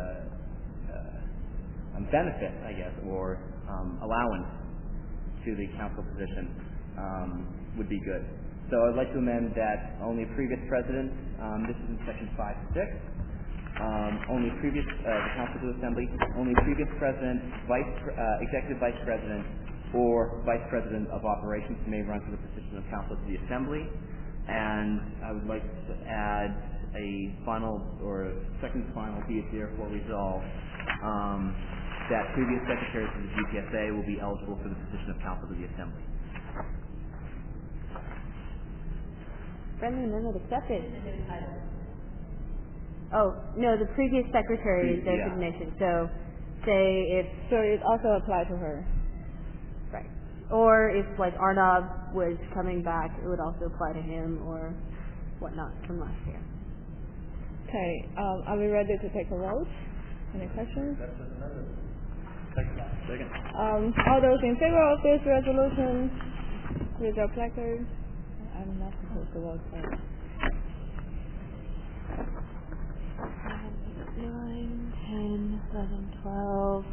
benefit, I guess, or allowance to the council position would be good. So I'd like to amend that only previous president, this is in section 5 to 6, only previous, the council to assembly, only previous president, executive vice president, or vice president of operations may run for the position of council to the assembly. And I would like to add a final or second final be it therefore resolved that previous secretaries of the GPSA will be eligible for the position of counsel to the assembly. Friendly amendment accepted. Oh, no, the previous secretary designation. So, say if... So it also applies to her. Right. Or if, like, Arnav was coming back, it would also apply to him or whatnot from last year. Okay, are we ready to take a vote? Any questions? Second. All those in favor of this resolution, with your placard. I'm not supposed to vote for it. 9, 10, 11, 12.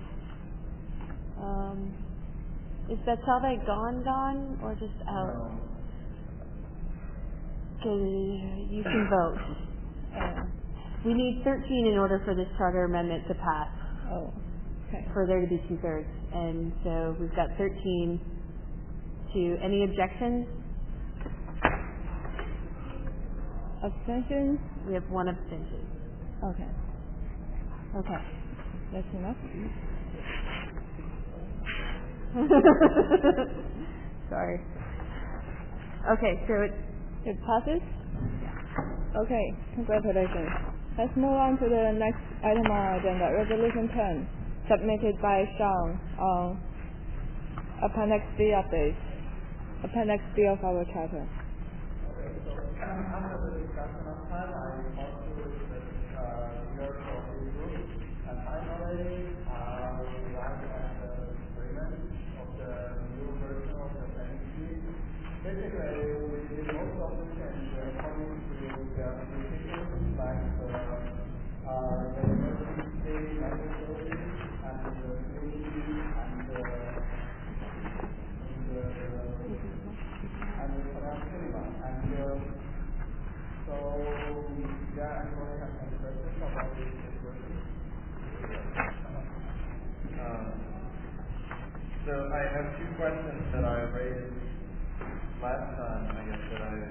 Is Betsalve gone, or just out? No. Okay, you can vote. We need 13 in order for this charter amendment to pass. Oh, okay. For there to be 2/3. And so we've got 13 to... Any objections? Abstentions? We have 1 abstention. Okay. Okay. That's enough. Sorry. Okay, so it passes? Yeah. Okay, congratulations. Let's move on to the next item on our agenda, Resolution 10, submitted by Sean on Appendix D updates. Appendix D of our charter. After the discussion of time, I talked to the leader of the group, and finally, we arrived at the agreement of the new version of the planning sheet. Basically, we did most of the changes according to the specifications, like the emergency necessity and the community and the cinema. So, yeah, I'm going to have some questions about this version. So I have two questions that I raised last time, I guess, that I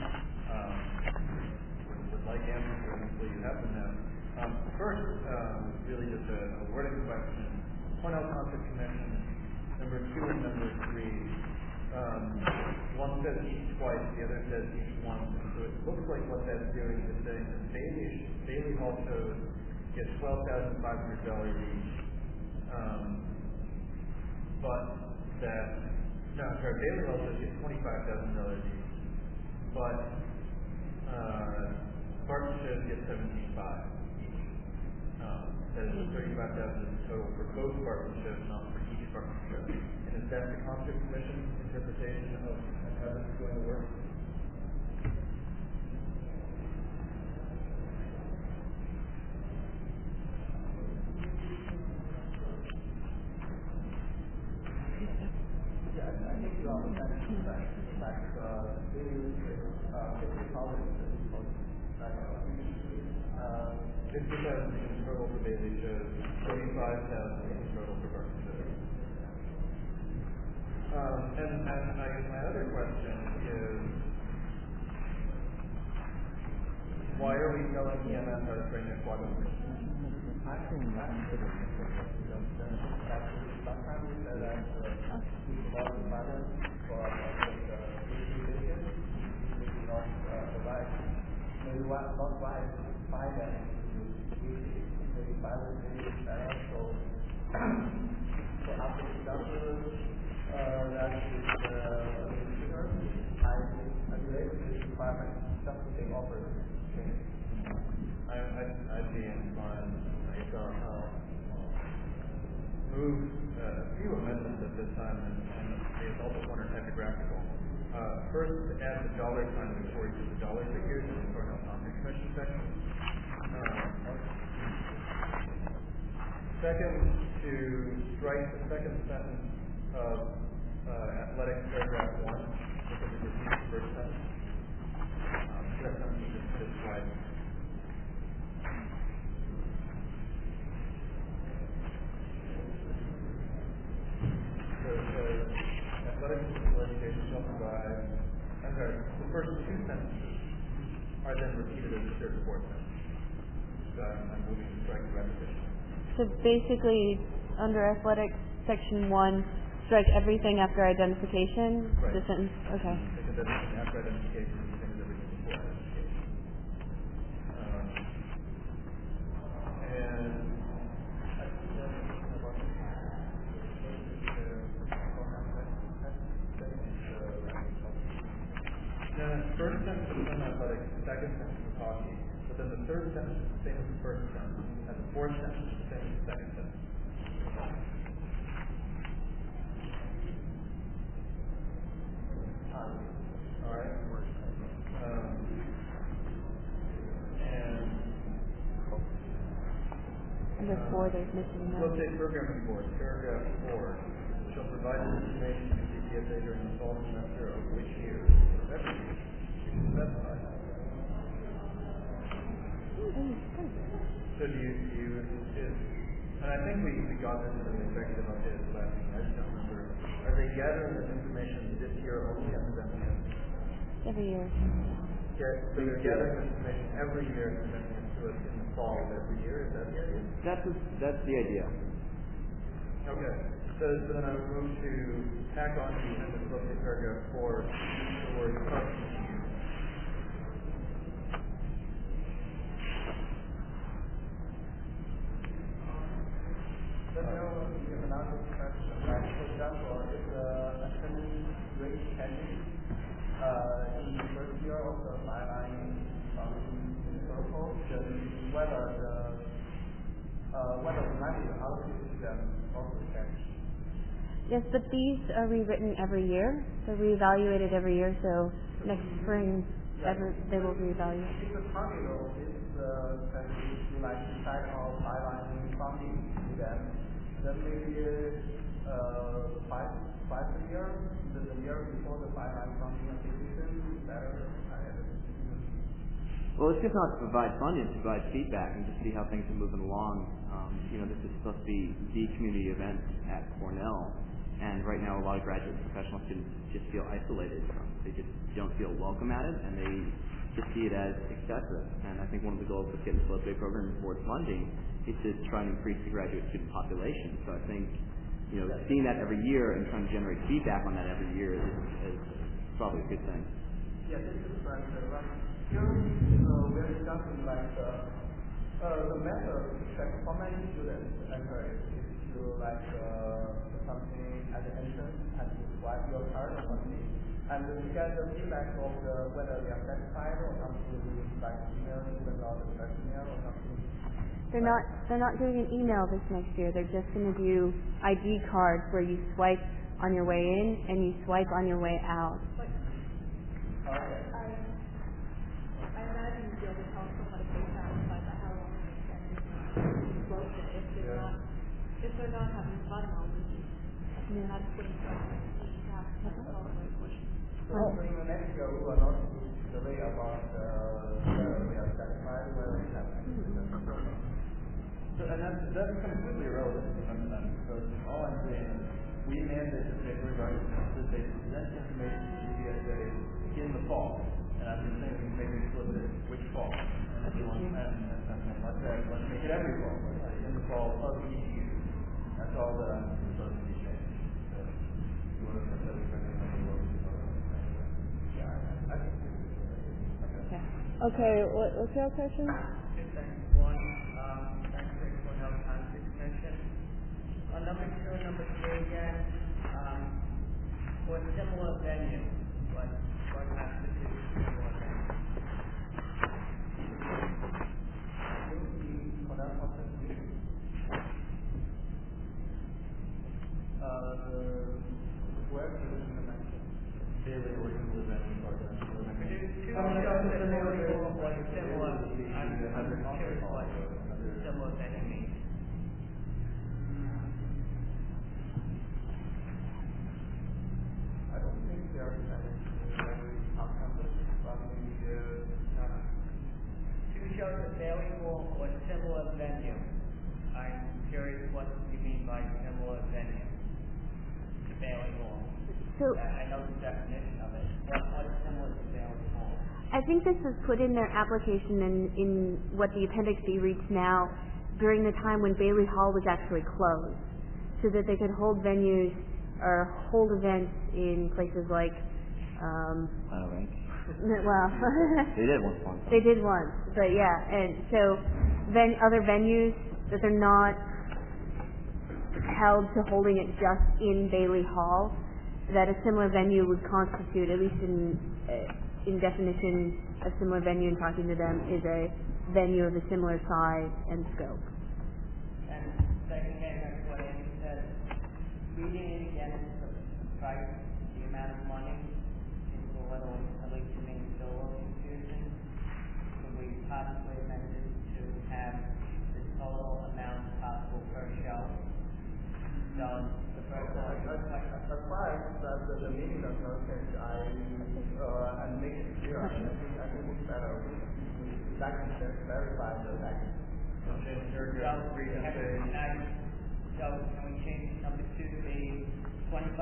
would like answers to, hopefully you have them now. First, really just a wording question. Point out conflict connection, number 2 and number 3. One says each twice, the other says each once. So it looks like what that's doing is saying that Bailey Hall shows get $12,500 each. But that, no, sorry, Bailey Hall shows get $25,000 each. But Spartan shows get $17,500 each. That is $35,000 total for both Spartan shows, not for each Spartan show. And is that the conflict commission's interpretation of how this is going to work? Yeah, I think you understand that $50,000 in total for Bailey shows, $35,000 in total for Barton shows. And I guess my other question is, why are we telling EMS how to train their quadrant? Sometimes we say that we provide the balance for the vision, we do not provide. Maybe not right finance, maybe balance is better. So after the discussion, that is I relate to this requirement, just to take offers. I'd be inclined, I thought, move a few amendments at this time, and there's also one are typographical. First, to add the dollar sign before you use the dollar figures in the Courthouse Conflict Commission section. Second, to strike the second sentence of athletics paragraph 1, because it repeats the first sentence. That sentence is just right. So athletics physical education shall provide, I'm sorry, the first two sentences are then repeated as the third and fourth sentence. So I'm moving to strike the repetition. So basically, under athletics, section 1, strike everything after identification? Right. The sentence, okay. Because everything after identification is the same as everything before identification. And I think that's about the first sentence is on athletics, the second sentence is hockey, but then the third sentence is the same as the first sentence, and the fourth sentence is the same as the second sentence. All right. Under 4, there's missing Let's notes. say programming board, paragraph 4, shall provide information to GPSA during the fall semester of which year? Every year. You should specify that. So and I think we got this in the executive update last week, I just don't remember. Are they gathering this information this year only and presenting it? Every year. So they're gathering this information every year and presenting it to us in the fall of every year, is that the idea? That's the idea. Okay. So then I would move to tack on to the end of paragraph 4 the word customers. Let me know if you have another question. example, if the attendance rate changes in the first year of the byline protocol, then whether the money allocated to them also change. Yes, but these are rewritten every year. They're reevaluated every year, so next spring they will reevaluate. If the target of this to decide on byline funding to them, then maybe 5 years, the year before the byline funding acquisition is better. Well, it's just not to provide funding, it's to provide feedback and to see how things are moving along. This is supposed to be the community event at Cornell, and right now a lot of graduate and professional students just feel isolated. They just don't feel welcome at it, and they just see it as excessive. And I think one of the goals of getting the Slope Day program towards funding is to try and increase the graduate student population. So I think, seeing that every year and trying to generate feedback on that every year is probably a good thing. Yeah, this is right. Here, we're discussing the method that for many students enter is to put something at the entrance and to swipe your card or something, and to get the feedback of whether they are satisfied or something like email, even though the first email or something. They're not doing an email this next year. They're just going to do ID cards where you swipe on your way in and you swipe on your way out. Okay. I imagine you'll be able to tell someone if they satisfied by how long they spend if they're not having fun all week. They're not putting something So in the next year, we will not survey about whether they are satisfied, whether they have So, and that's completely irrelevant to some of them, because all I'm saying is we mandate the paper regarding that they present information to GPSA in the fall. And I've been saying maybe split it which fall. And if you want, and let's say, let's make it every fall, in the fall of each year. That's all that I'm supposed to be saying. So, you want to put that Okay, what's your question? One, thanks for Cornell Science Extension. On number 2 and number 3 again, for a similar venue, what constitutes a similar venue? Where position the mention? Daily working with them in progress. Similar venue means. I don't think they are on-campus, but maybe not. Two shows at Bailey Hall or similar venue. I'm curious what you mean by similar venue to Bailey Hall. So I know the definition of it. What's similar to Bailey Hall? I think this was put in their application and in what the Appendix B reads now during the time when Bailey Hall was actually closed, so that they could hold venues or hold events in places like well They did once upon a time. They did once, but yeah, and so then other venues that they're not held to holding it just in Bailey Hall, that a similar venue would constitute, at least in definition of similar venue and talking to them, is a venue of a similar size and scope. And second thing, that's what Amy said. Reading it again is the price, the amount of money into a little, at least to me, still a little confusing. Could we possibly amend it to have the total amount possible per show? So the first one. As far as the meaning of no change, and make it clear, I think it's better. We like to verify the fact. So can we change number 2 to be $25,000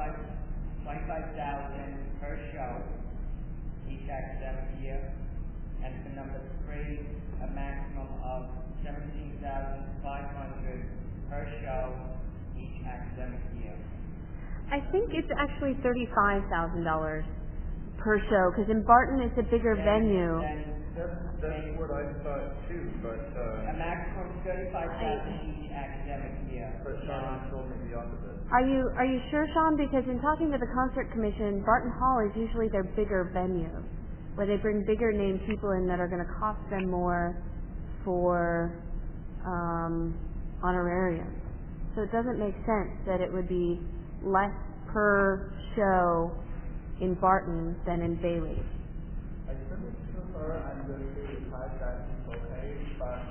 per show each academic year, and for number 3 a maximum of $17,500 per show each academic year? I think it's actually $35,000 per show, because in Barton it's a bigger venue. That's what I thought too, but a maximum of 35,000 each academic year. But Sean told me the opposite. Are you sure, Sean? Because in talking to the concert commission, Barton Hall is usually their bigger venue, where they bring bigger name people in that are going to cost them more for honorarium. So it doesn't make sense that it would be less per show in Barton than in Bailey. I sent it to her and she replied that it's okay, but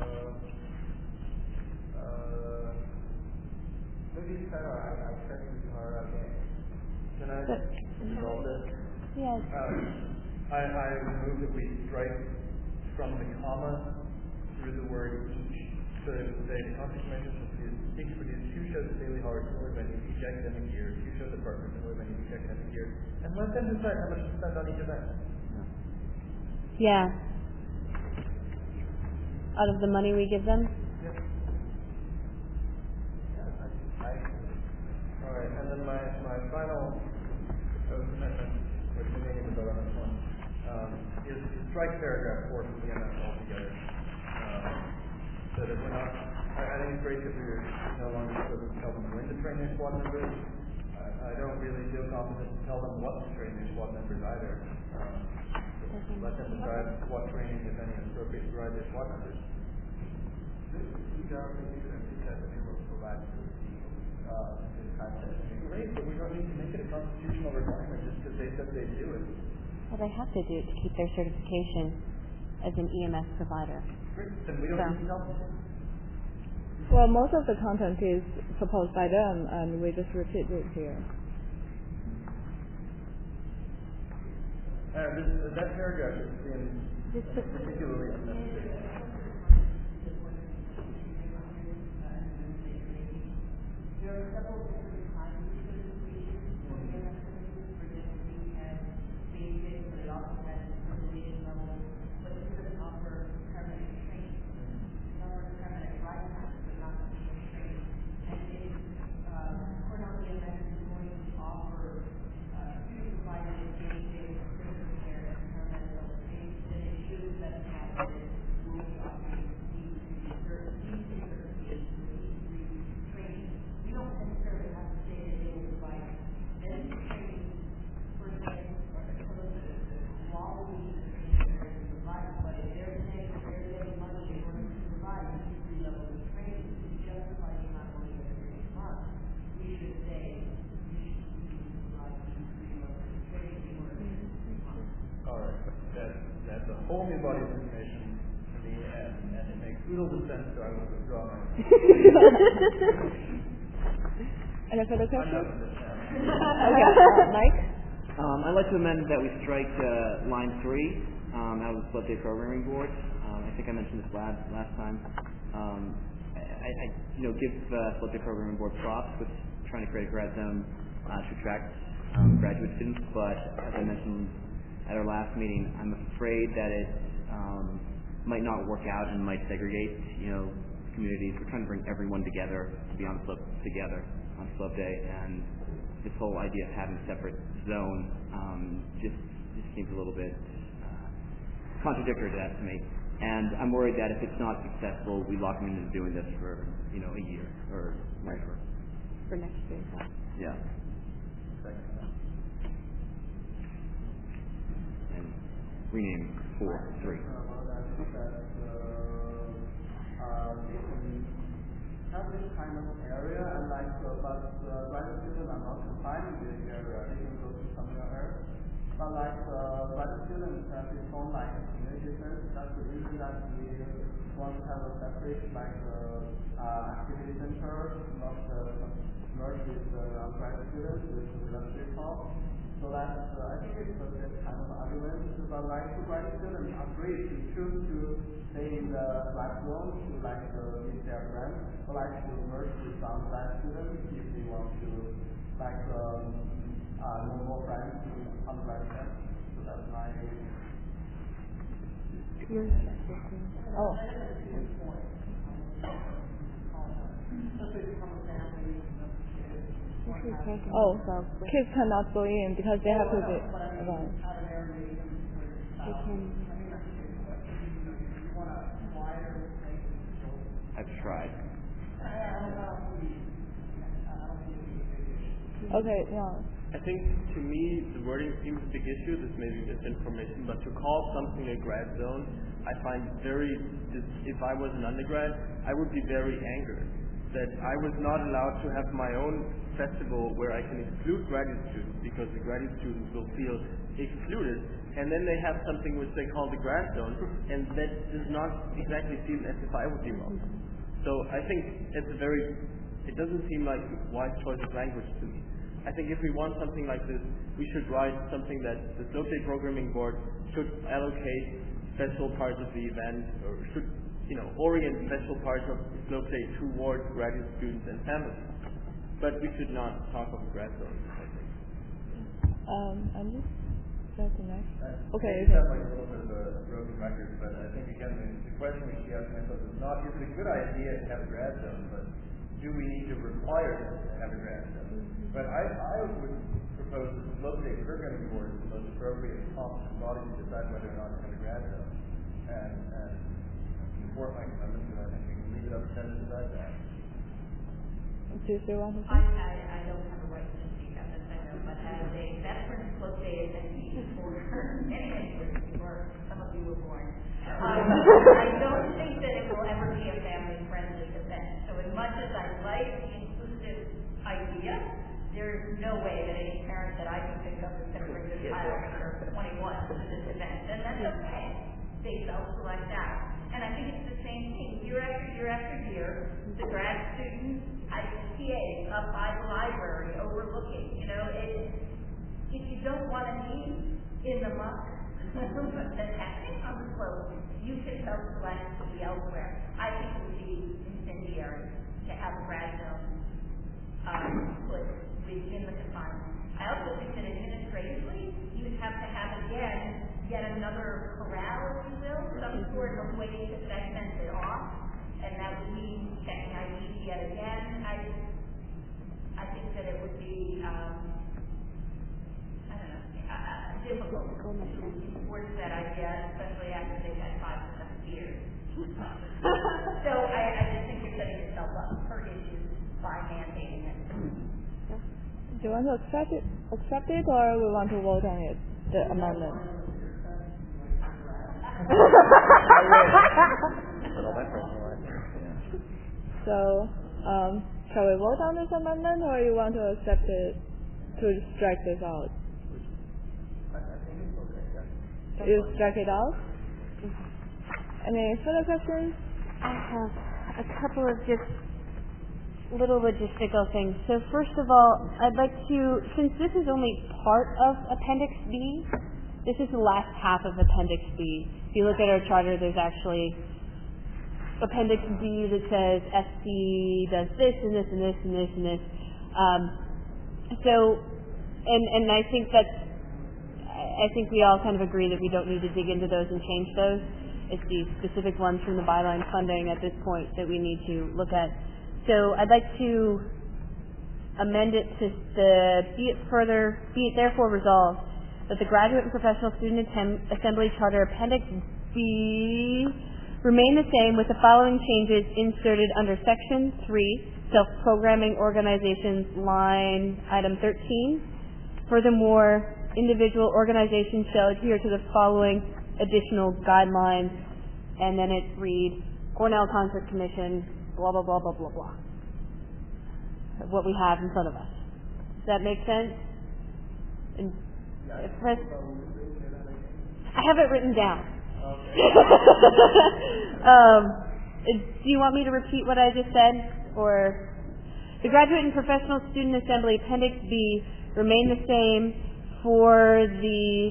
maybe it's better I check with her again. Can I resolve this? Yes. I move that we strike from the comma through the word each. So it would say the concert commission seeks to produce 2 shows at Bailey Hall or similar venue each academic year, 2 shows at Barton or similar venue each academic year, and let them decide how much to spend on each event. Yeah. Out of the money we give them? Yep. All right, and then my final commitment, which we may need to vote on this one, is to strike paragraph 4 from the EMS altogether. So that we're not, I think it's great that we're no longer supposed to tell them when to train their squad members. I don't really feel confident to tell them what to train their squad members either. Let them decide what training, if any, is appropriate to provide their squad members. These are the things that we will provide to this content. Great, but we don't need to make it a constitutional requirement just because they said they'd do it. Well, they have to do it to keep their certification as an EMS provider. Great, then we don't need to tell them. Well, most of the content is proposed by them, and we just repeat it here. That paragraph is particularly unnecessary. There are several different kinds of certifications for EMS for districting and basic, but it also has intermediate level, but it doesn't offer permanent training. It offers permanent driving license, but not permanent training. And if Cornell EMS is going to offer student provided basic critical care and paramedical training, then it should specify that it will be offering these certifications for these training. You don't necessarily have to say that they will provide medical training, for example, or the quality of the training that they're providing, but if they're saying that they're getting money in order to provide a degree level of training to justify the amount of money that they're getting from us, we should say we should provide a degree level of training in order to fund. All right, that's a whole new body of information to me, and it makes oodles of sense, so I will withdraw my Any further questions? Okay, Mike? I'd like to amend that we strike line 3 out of the Split Day Programming Board. I think I mentioned this last time. I give Split Day Programming Board props with trying to create a grad zone to attract graduate students, but as I mentioned at our last meeting, I'm afraid that it might not work out and might segregate, communities. We're trying to bring everyone together to be on Flip together on Flip Day, and this whole idea of having a separate zone just seems a little bit contradictory to that to me. And I'm worried that if it's not successful, we lock them into doing this for a year or whatever. For next year. Yeah. And rename 4-3. Have this kind of area, and but graduate students are not confined in this area. They can go to somewhere else. But graduate students have its own community sense. That's the reason that we want to have a separate activity center, not merge with undergraduate students with the graduate hall. So that I think it's this kind of argument. But graduate students are free to choose to stay in the classroom to meet their friends, or to merge with some grad students if they want to know more friends in undergraduate. So that's my. Oh. Oh, kids cannot go in because they have to be alone. I've tried. Okay, yeah. I think, to me, the wording seems a big issue. This may be misinformation, but to call something a grad zone, I find if I was an undergrad, I would be very angered that I was not allowed to have my own festival where I can exclude graduate students because the graduate students will feel excluded, and then they have something which they call the grad zone, and that does not exactly seem as if I would be welcome. So I think it doesn't seem like a wise choice of language to me. I think if we want something like this, we should write something that the Slope Day Programming Board should allocate special parts of the event, or should orient special parts of Slope Day towards graduate students and families. But we should not talk of grad zones, I think. Andy? That's the next. Okay. It sounds like a little bit of a broken record, but I think, again, the question we should ask ourselves is not, is it a good idea to have a grad zone, but do we need to require to have a grad zone? But I would propose that the Slope Day Programming Board is the most appropriate and competent body to decide whether or not to have a grad zone. And support my amendment, and I think we can leave it up to them to decide that. Do you still want to say? I don't have a right to speak on this, I know, but as a veteran Slope Day attendee for many years before some of you were born, I don't think that it will ever be a family-friendly event. So as much as I like the inclusive idea, there's no way that any parent that I can think of is going to bring their child under 21 to this event. And that's okay. They self-select out. And I think it's the same thing. Year after year after year, the grad students, TAs up by the library overlooking. If you don't want to be in the muck that's happening on the slope, you can self-select to be elsewhere. I think it would be incendiary to have a grad zone put within the confinement. I also think that administratively, you would have to have, again, yet another corral, if you will, some sort of way to segment it off, and that would mean checking IDs yet again. I think that it would be, difficult to enforce that idea, especially after they've had 5 or 7 years. So I just think you're setting yourself up for issues by mandating it. Do you want to accept it, or we want to vote on it, the amendment? So, shall we vote on this amendment, or you want to accept it to strike this out? You strike it out? Any further questions? I have a couple of just little logistical things. So first of all, I'd like to, since this is only part of Appendix B, this is the last half of Appendix B. If you look at our charter, there's actually Appendix B that says SD does this and this and this and this and this. And I think we all kind of agree that we don't need to dig into those and change those. It's the specific ones from the byline funding at this point that we need to look at. So I'd like to amend it to be it therefore resolved that the Graduate and Professional Student Assembly Charter Appendix B remain the same with the following changes inserted under Section 3, Self-Programming Organizations, line item 13. Furthermore, individual organizations shall adhere to the following additional guidelines, and then it reads, Cornell Concert Commission, blah, blah, blah, blah, blah, blah. What we have in front of us. Does that make sense? And I have it written down. Do you want me to repeat what I just said? Or the Graduate and Professional Student Assembly Appendix B remain the same for the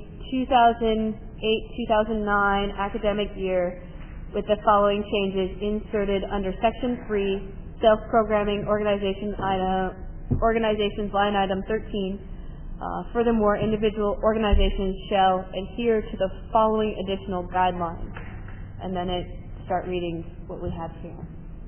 2008-2009 academic year with the following changes inserted under Section 3, Self-Programming Organizations, line item 13. Furthermore, individual organizations shall adhere to the following additional guidelines. And then start reading what we have here.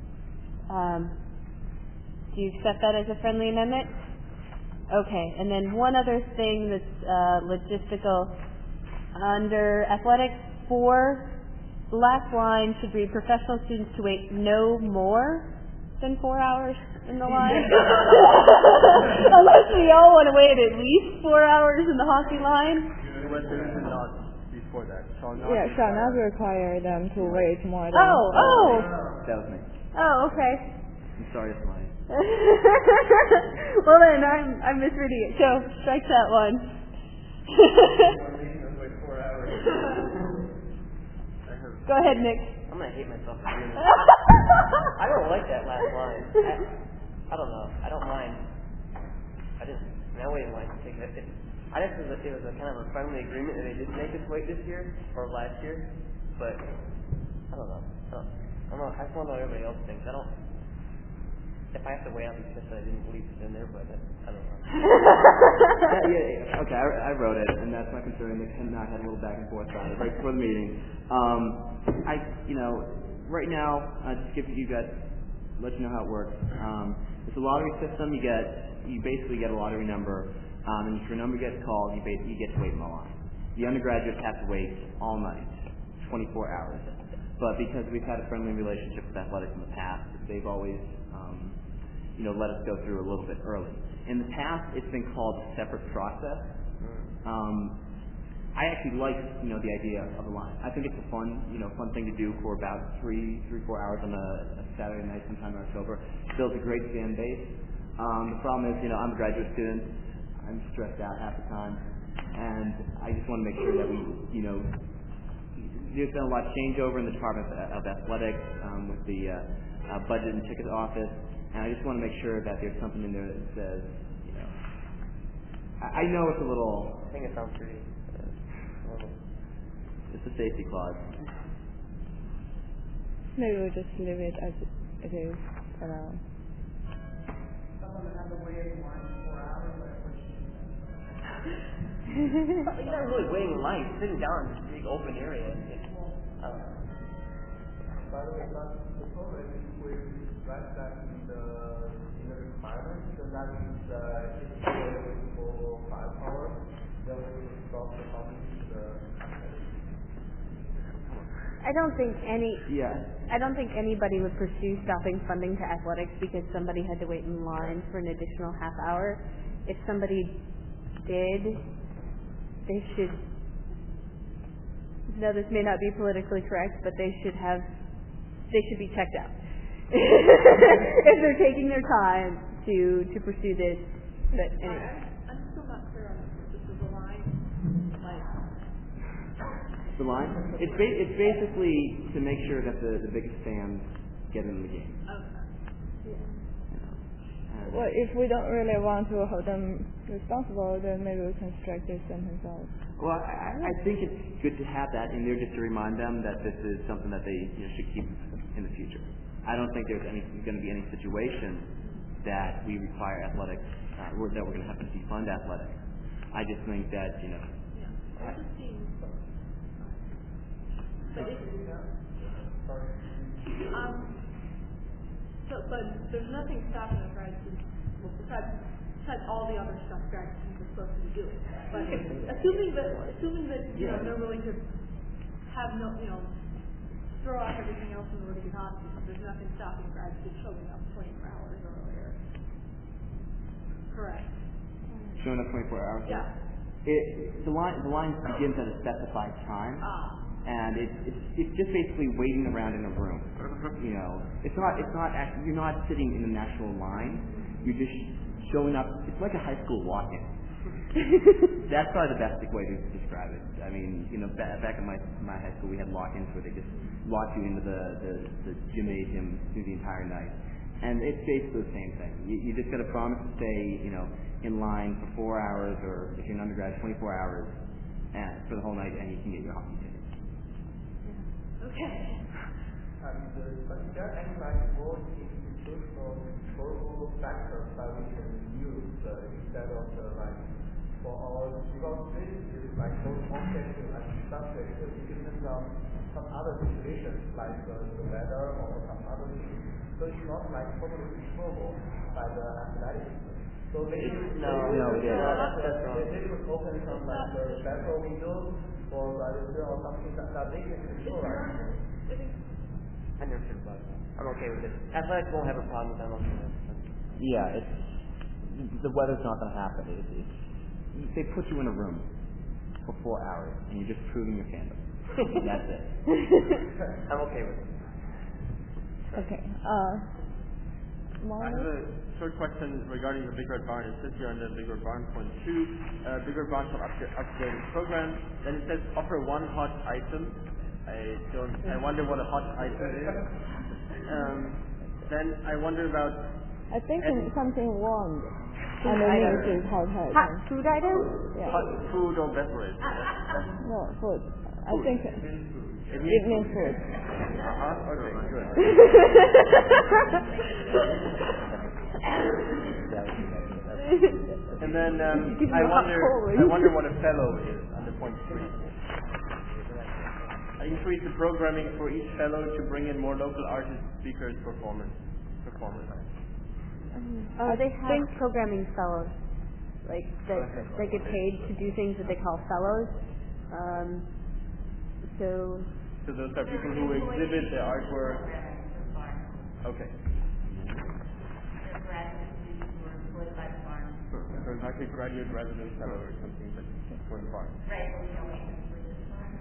Do you accept that as a friendly amendment? Okay, and then one other thing that's logistical. Under Athletics 4, The last line should read, professional students to wait no more than 4 hours in the line. Unless we all want to wait at least 4 hours in the hockey line. Before that. Shall not require them to wait more than... That was me. Oh, okay. I'm sorry, it's mine. Well then, I'm misreading it. So, strike that one. Go ahead, Nick. I'm gonna hate myself for doing this. I don't like that last line. I don't know. I don't mind. I waited in line to take it. I guess it was a kind of a friendly agreement that they didn't make us wait this year or last year, but I don't know. I just want to know what everybody else thinks. If I have to wait, I'll be pissed that I didn't believe it in there, but I don't know. Okay, I wrote it, and that's my concern. Nick and I had a little back and forth on it right before the meeting. Right now, just give you guys, let you know how it works. It's a lottery system. You basically get a lottery number, and if your number gets called, you get to wait in the line. The undergraduates have to wait all night, 24 hours. But because we've had a friendly relationship with athletics in the past, they've always let us go through a little bit early. In the past, it's been called a separate process. I actually like, the idea of a line. I think it's a fun thing to do for about 3-4 hours on a Saturday night sometime in October. Builds a great fan base. The problem is, I'm a graduate student. I'm stressed out half the time. And I just want to make sure that we, there's been a lot of changeover in the Department of Athletics with the budget and ticket office. And I just want to make sure that there's something in there that says, I know it's a little... I think it sounds pretty normal. It's a safety clause. Maybe we'll just leave it as it is for now. Someone would have to wait in line for 4 hours, You're not really waiting in line. You're sitting down in this big open area. By the way, suppose if we write that in the requirement, then that means if we're waiting for 5 hours, then we will stop the public. I don't think anybody would pursue stopping funding to athletics because somebody had to wait in line for an additional half hour. If somebody did, they should. No, this may not be politically correct, but they should be checked out if they're taking their time to pursue this. But anyway. I'm still not clear on this. This is a line. The line? It's basically to make sure that the biggest fans get in the game. Okay. Well, if we don't really want to hold them responsible, then maybe we can strike this sentence out. Well, I think it's good to have that in there just to remind them that this is something that they should keep in the future. I don't think there's going to be any situation that we require athletics, that we're going to have to defund athletics. I just think that, But there's nothing stopping the grad students, besides all the other stuff grad students are supposed to be doing. But assuming that they're willing to have throw out everything else in order to get hockey, there's nothing stopping grad students showing up 24 hours earlier. Correct. Showing up 24 hours? Yeah. The line begins at a specified time. And it's just basically waiting around in a room. It's not actually, you're not sitting in an actual line. You're just showing up. It's like a high school walk-in. That's probably the best way to describe it. I mean, back in my high school, we had lock-ins where they just locked you into the gymnasium through the entire night. And it's basically the same thing. You just got to promise to stay, in line for 4 hours, or if you're an undergrad, 24 hours for the whole night, and you can get your hockey ticket. Okay. And is there any more institutional historical factors that we can use instead of for our, because this is both objective and subjective. It depends on some other situations like the weather or some other things. So it's not totally controllable by the athletics. So maybe No, it is. that's wrong. maybe it was open from like the central window or or something that they can control. I never heard about it. I'm okay with it. Athletics won't have a problem with that. I'm okay with it. Yeah, the weather's not going to happen. They put you in a room for 4 hours, and you're just proving your fandom. That's it. I'm okay with it. Okay. I have a short question regarding the Big Red Barn. It says here on the Big Red Barn point 2, Big Red Barn shall update its program. Then it says offer one hot item. I wonder what a hot item is. Then I wonder about. I think something warm. Food underneath is hot item. Hot food items? Yeah. Hot food or beverage. No, food. I think It means food. Okay, good. And then I wonder what a fellow is under point 3. I increase the programming for each fellow to bring in more local artists, speakers, performers. They have programming fellows, like that they get paid to do things that they call fellows. So those are people who exhibit their artwork. Okay. So it's like a graduate resident fellow or something, but for the farm. Right, we don't make them for this farm.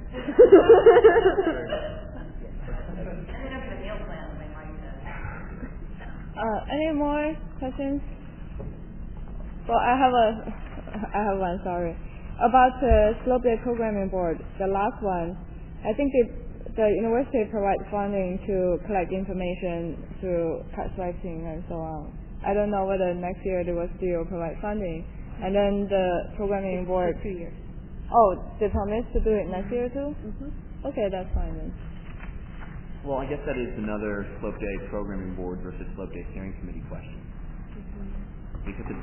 And they don't have a meal plan, they like that. Any more questions? Well, I have one, sorry. About the Slope Day Programming Board, the last one, I think the university provides funding to collect information through card swiping and so on. I don't know whether next year they will still provide funding. And then the programming board. for 2 years. Oh, they promise to do it next year too? Mm-hmm. Okay, that's fine then. Well, I guess that is another Slope Day Programming Board versus Slope Day Steering Committee question. Because it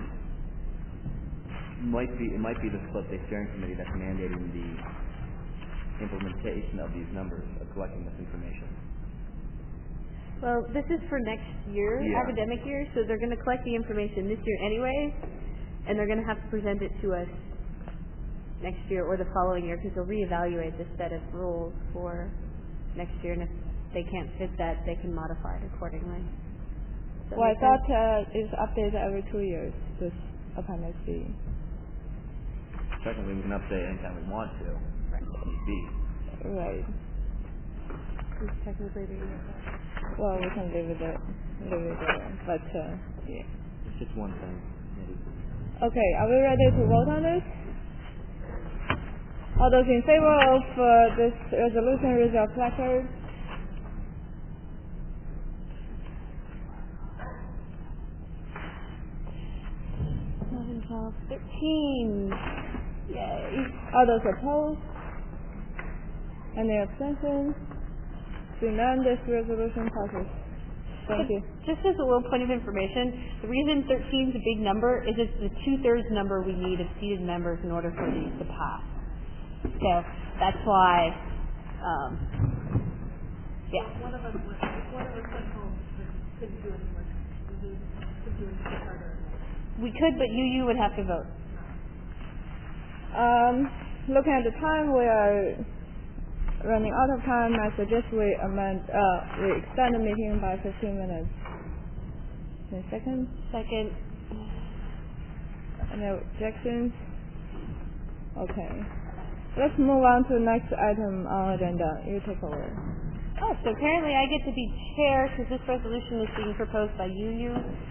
might be the Slope Day Steering Committee that's mandating the implementation of these numbers, of collecting this information. Well, this is for next year, Yeah. academic year, so they're going to collect the information this year anyway, and they're going to have to present it to us next year or the following year because they'll reevaluate this set of rules for next year, and if they can't fit that, they can modify it accordingly. Well, I thought it's updated every 2 years, this Appendix B. Technically, we can update anytime we want to. Right. Technically, well, we can leave it there. But yeah. It's just one thing. Maybe. Okay, are we ready to vote on this? All those in favor of this resolution, raise your placard. $11, $12, $13. Yay. All those opposed? Any abstentions? Seeing none, this resolution passes. Thank you. Just as a little point of information, the reason 13 is a big number is it's the 2/3 number we need of seated members in order for these to pass. So that's why, yeah. One of us went home, couldn't do any work. Couldn't do any harder. We could, but you would have to vote. Looking at the time, we are running out of time. I suggest we extend the meeting by 15 minutes. Any second? Second. Any objections? Okay. Let's move on to the next item on agenda. You take over. Oh, so apparently I get to be chair because this resolution is being proposed by you.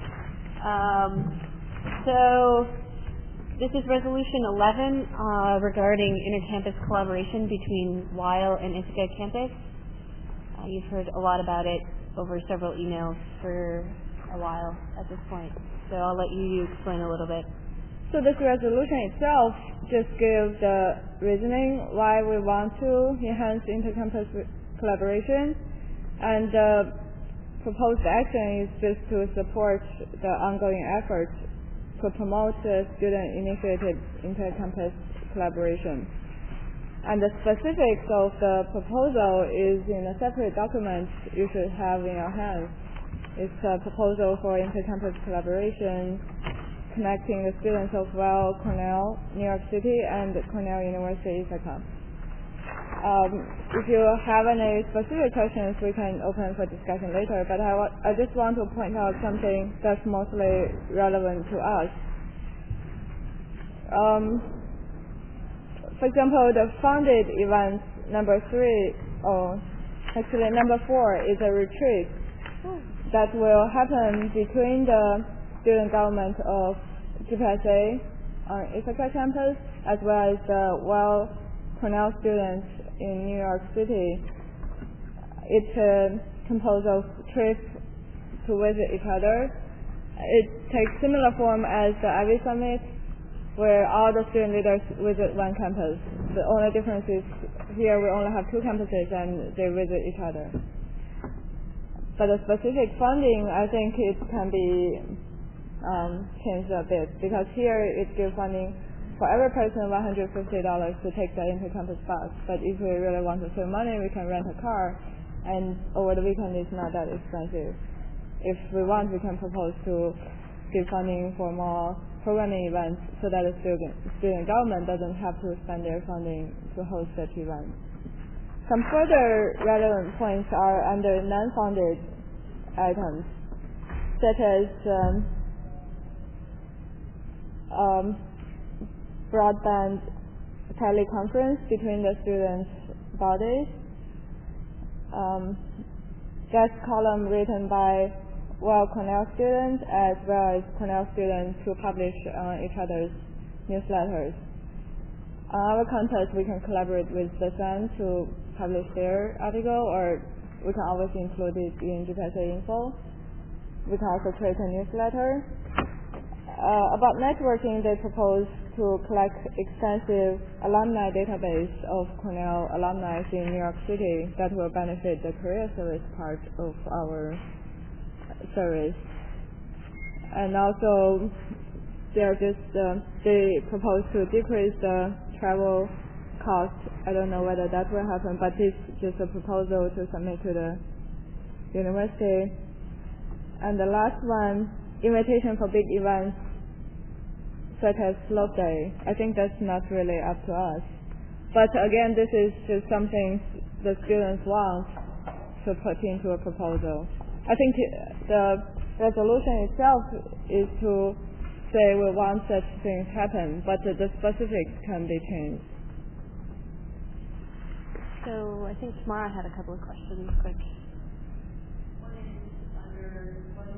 So this is resolution 11 regarding intercampus collaboration between Weill and Ithaca campus. You've heard a lot about it over several emails for a while at this point. So I'll let you explain a little bit. So this resolution itself just gives the reasoning why we want to enhance intercampus collaboration, and the proposed action is just to support the ongoing efforts to promote student-initiated intercampus collaboration. And the specifics of the proposal is in a separate document you should have in your hands. It's a proposal for intercampus collaboration connecting the students of Weill Cornell, New York City, and Cornell University, Ithaca. If you have any specific questions, we can open for discussion later, but I just want to point out something that's mostly relevant to us. For example, the funded events, number 4 is a retreat that will happen between the student government of GPSA on Ithaca campus, as well as the Weill Cornell students in New York City. It's composed of trips to visit each other. It takes similar form as the Ivy Summit, where all the student leaders visit one campus. The only difference is here we only have 2 campuses and they visit each other. But the specific funding, I think it can be changed a bit, because here it gives funding for every person $150 to take the inter-campus bus. But if we really want to save money, we can rent a car, and over the weekend it's not that expensive. If we want, we can propose to give funding for more programming events so that the student government doesn't have to spend their funding to host such events. Some further relevant points are under non-funded items, such as broadband teleconference between the students' bodies, guest column written by Weill Cornell students as well as Cornell students who publish each other's newsletters. On our campus, we can collaborate with the Sun to publish their article, or we can always include it in GPSA info. We can also create a newsletter. About networking, they propose to collect extensive alumni database of Cornell alumni in New York City that will benefit the career service part of our service. And also, they propose to decrease the travel cost. I don't know whether that will happen, but it's just a proposal to submit to the university. And the last one, invitation for big events such as Slope Day. I think that's not really up to us. But again, this is just something the students want to put into a proposal. I think the resolution itself is to say we want such things happen, but the specifics can be changed. So I think Tamara had a couple of questions, quick. One is under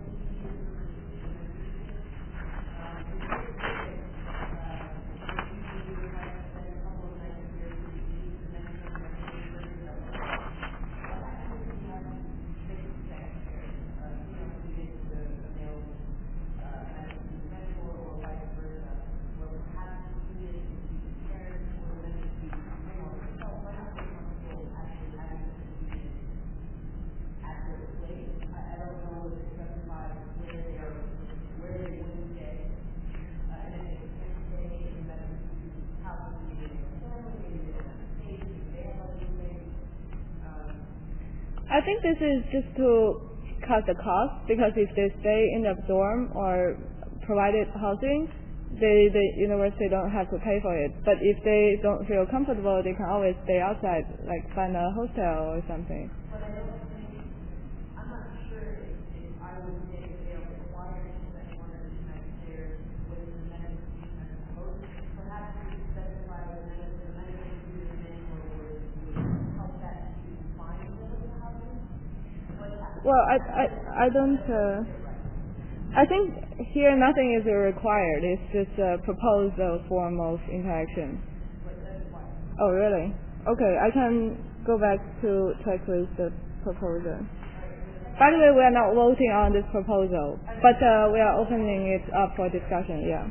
I think this is just to cut the cost, because if they stay in the dorm or provided housing, the university don't have to pay for it. But if they don't feel comfortable, they can always stay outside, like find a hostel or something. But I don't think, I'm not sure if I would say that they are required to spend one or two nights there with the amenities and the host. Perhaps we could specify the amenities to the manual would help that to find the housing. Well, I don't. I think here nothing is required. It's just a proposed form of interaction. Oh, really? Okay, I can go back to check with the proposal. By the way, we are not voting on this proposal, but we are opening it up for discussion. Yeah.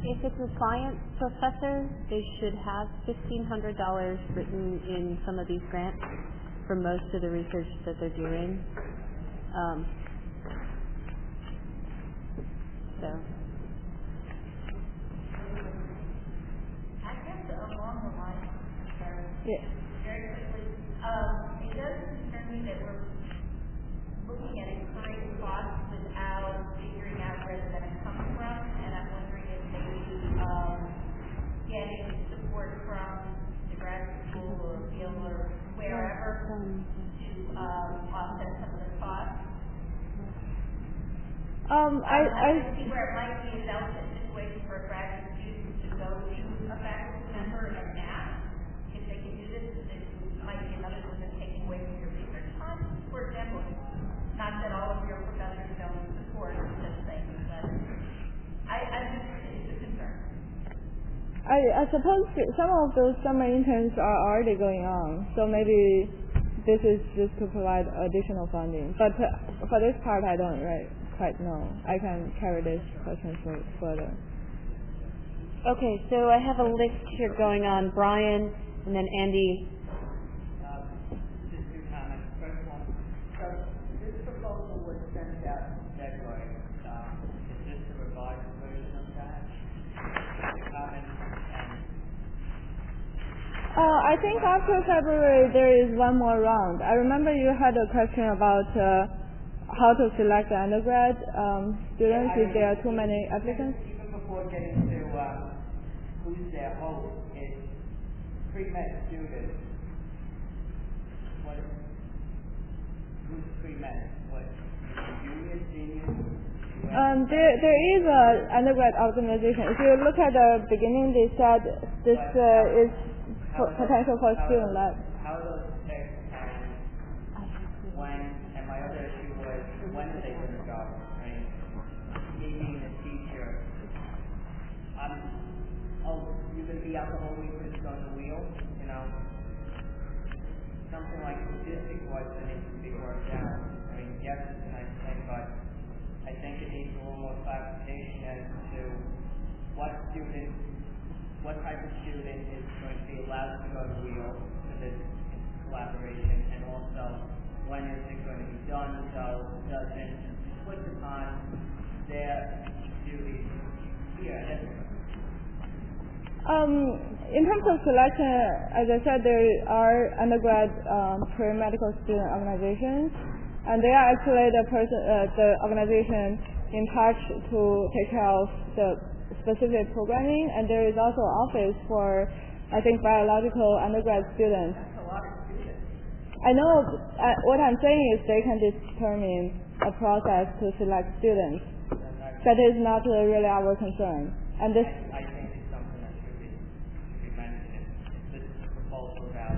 if it's a science professor, they should have $1,500 written in some of these grants for most of the research that they're doing. So. I guess along the line, Yeah. very quickly, it does concern me that we're looking at incurring costs without figuring out where they're going to come from, and I'm wondering if maybe getting support from the graduate school or field or wherever to offset some of the costs. I see where it might be a delicate situation for a graduate student to go to a faculty member and ask if they can do this. It might be another one that's taking away from your research time, for example. Not that all of your professors don't support such things, but it's a concern. I suppose some of those summer interns are already going on, so maybe this is just to provide additional funding. But for this part, I don't quite know. I can carry this question further. Okay, so I have a list here going on. Brian, and then Andy. Just two comments. First one, so this proposal was sent out in February. Is this a revised version of that? I think after February there is one more round. I remember you had a question about how to select the undergrad students if there are too many applicants. Even before getting to who's their host, it's pre-med students. Who's pre-med? What? Juniors, seniors? There is an undergrad organization. If you look at the beginning, they said this is potential for student lab. How are those picked, and when? And my other issue was when do they learn the job? Right? Me being a teacher, you're going to be out the whole week just on the wheel, you know? Something like logistic-wise that needs to be worked out. I mean, yes, it's a nice thing, but I think it needs a little more clarification as to what type of student is going to be allowed to go to wheel for this collaboration, and also when is it going to be done so it doesn't inflict upon their duties here. In terms of selection, as I said, there are undergrad pre-medical student organizations, and they are actually the organization in charge to take care of the specific programming, and there is also an office for, I think, biological undergrad students. That's a lot of students. I know what I'm saying is they can determine a process to select students. That is not really our concern. And this. I think it's something that should be mentioned. This is a proposal about,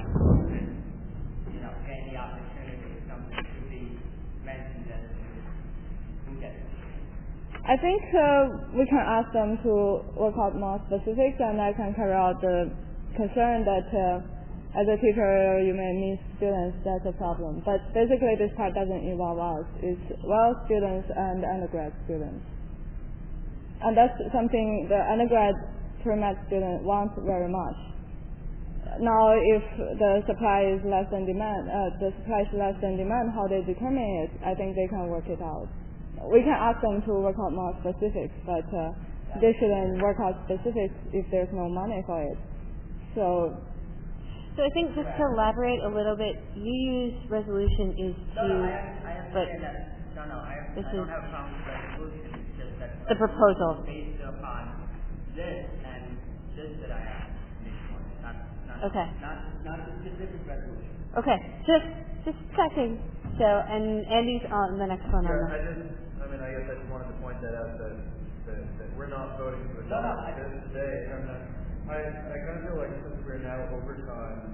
any opportunity, something should be mentioned as to who gets it. I think we can ask them to work out more specifics, and I can carry out the concern that as a teacher you may miss students. That's a problem. But basically this part doesn't involve us. It's students and undergrad students. And that's something the undergrad pre-med student wants very much. Now, if the supply is less than demand, how they determine it, I think they can work it out. We can ask them to work out more specifics, but they shouldn't work out specifics if there's no money for it. So I think just to elaborate a little bit, you use resolution is to, but I don't have a problem with resolution. It's just that the proposal based upon this and this that I have in each one, not the specific resolution. Okay, just checking. So, and Andy's on the next one. I guess I just wanted to point that out that we're not voting to adopt this today. I kind of feel like since we're now over time,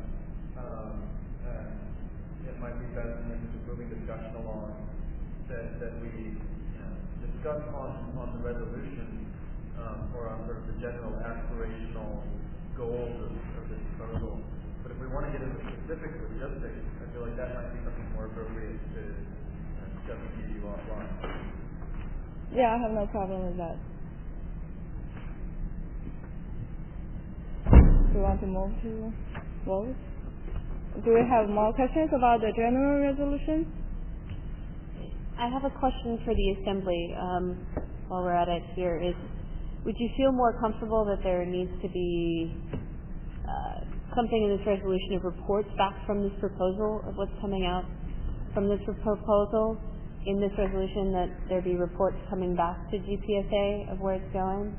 it might be best in terms of moving discussion along that we discuss on the resolution or on sort of the general aspirational goals of this proposal. But if we want to get into specific logistics, I feel like that might be something more appropriate to discuss with you offline. Yeah, I have no problem with that. want to move to vote? Do we have more questions about the general resolution? I have a question for the Assembly while we're at it here. Would you feel more comfortable that there needs to be something in this resolution of reports back from this proposal of what's coming out from this proposal in this resolution, that there be reports coming back to GPSA of where it's going?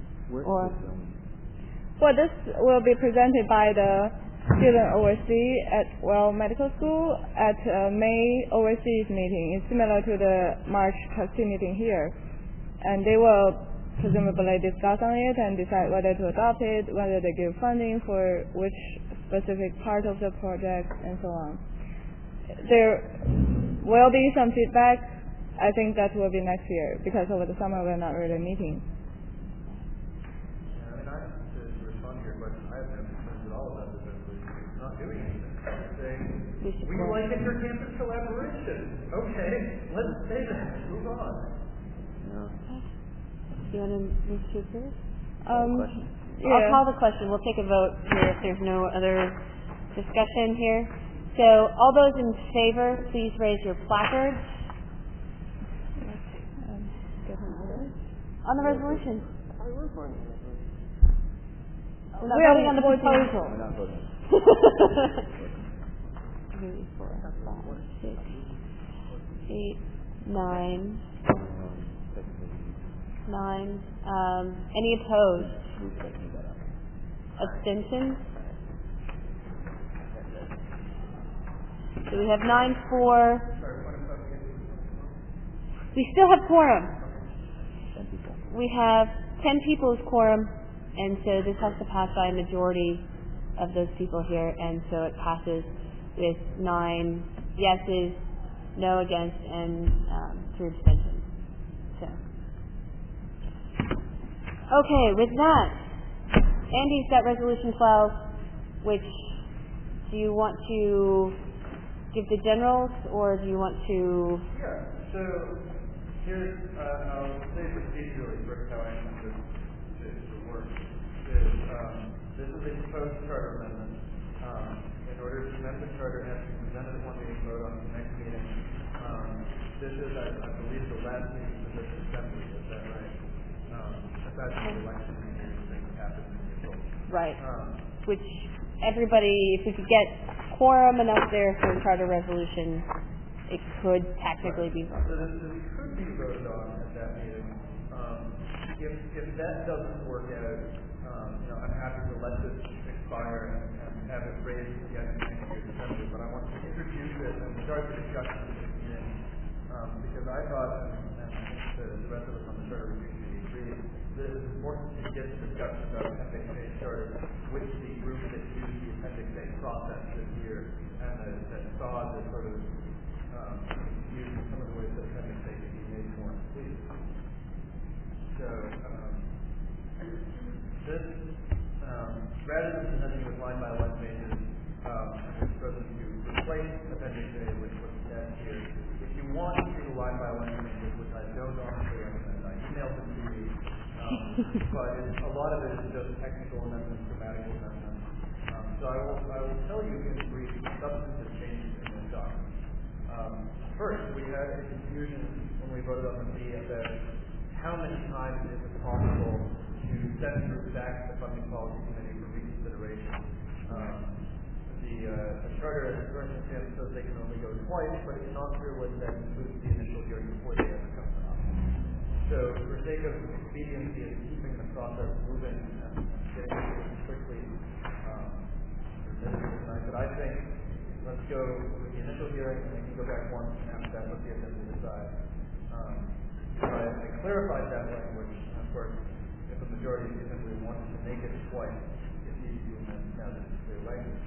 Well, this will be presented by the student OSC at Well Medical School at May overseas meeting. It's similar to the March trustee meeting here. And they will presumably discuss on it and decide whether to adopt it, whether they give funding for which specific part of the project, and so on. There will be some feedback. I think that will be next year, because over the summer we're not really meeting. Yeah, I mean, to respond to your question, I have no concerns at all about this resolution. It's not doing anything. It's saying, we like intercampus collaboration. Okay, let's say that. Move on. Do you want to move to approve? Yeah. I'll call the question. We'll take a vote here if there's no other discussion here. So all those in favor, please raise your placards. On the resolution. We're not voting on the proposal. We're not voting. 3, 4, 5, 6, 8, 9. 9. Any opposed? Abstentions? So we have 9-4. We still have quorum. We have 10 people as quorum, and so this has to pass by a majority of those people here, and so it passes with 9 yeses, no against, and 3 abstentions. So, okay, with that, Andy's got Resolution 12, which do you want to give the generals, or do you want to? Yeah. So here's I'll say procedurally first how I want this to work. This is a proposed charter amendment. In order to amend the charter, it has to be presented at one meeting, vote on the next meeting. This is, I believe, the last meeting of this assembly. Is that right? Aside from the election and things happen in April. Right. Which everybody, if we could get quorum enough there for a charter resolution, it could technically be voted. So this could be voted on at that meeting. If that doesn't work out, I'm happy to let this expire and have it raised again in December. But I want to introduce it and start the discussion at this meeting because I thought, and the rest of us on the charter review committee agreed, that it is important to get the discussion about Appendix A started with the group that used the Appendix A process this year and that saw the sort of use some of the ways that Appendix A can be made more complete. So this, rather than presenting with line-by-line basis, I'm proposing to replace Appendix A with what's attached here. If you want to do the line-by-line basis, which I don't honestly recommend, I emailed them to you, but a lot of it is just technical amendments, grammatical amendments. So I will tell you in brief substantive changes in this document. First, we had a confusion when we voted on the fee about how many times is it possible to send groups back to the funding policy committee for reconsideration. The charter, as it currently stands, says they can only go twice, but it's not clear whether that includes the initial hearing before they ever come to us. So, for the sake of expediency and keeping the process moving and getting it quickly, tonight, but I think let's go with the initial hearing and we can go back once and after that let the assembly decide. I clarified that language, and of course, if the majority of the assembly wants to make it twice, it's easy to amend now that it's clear language.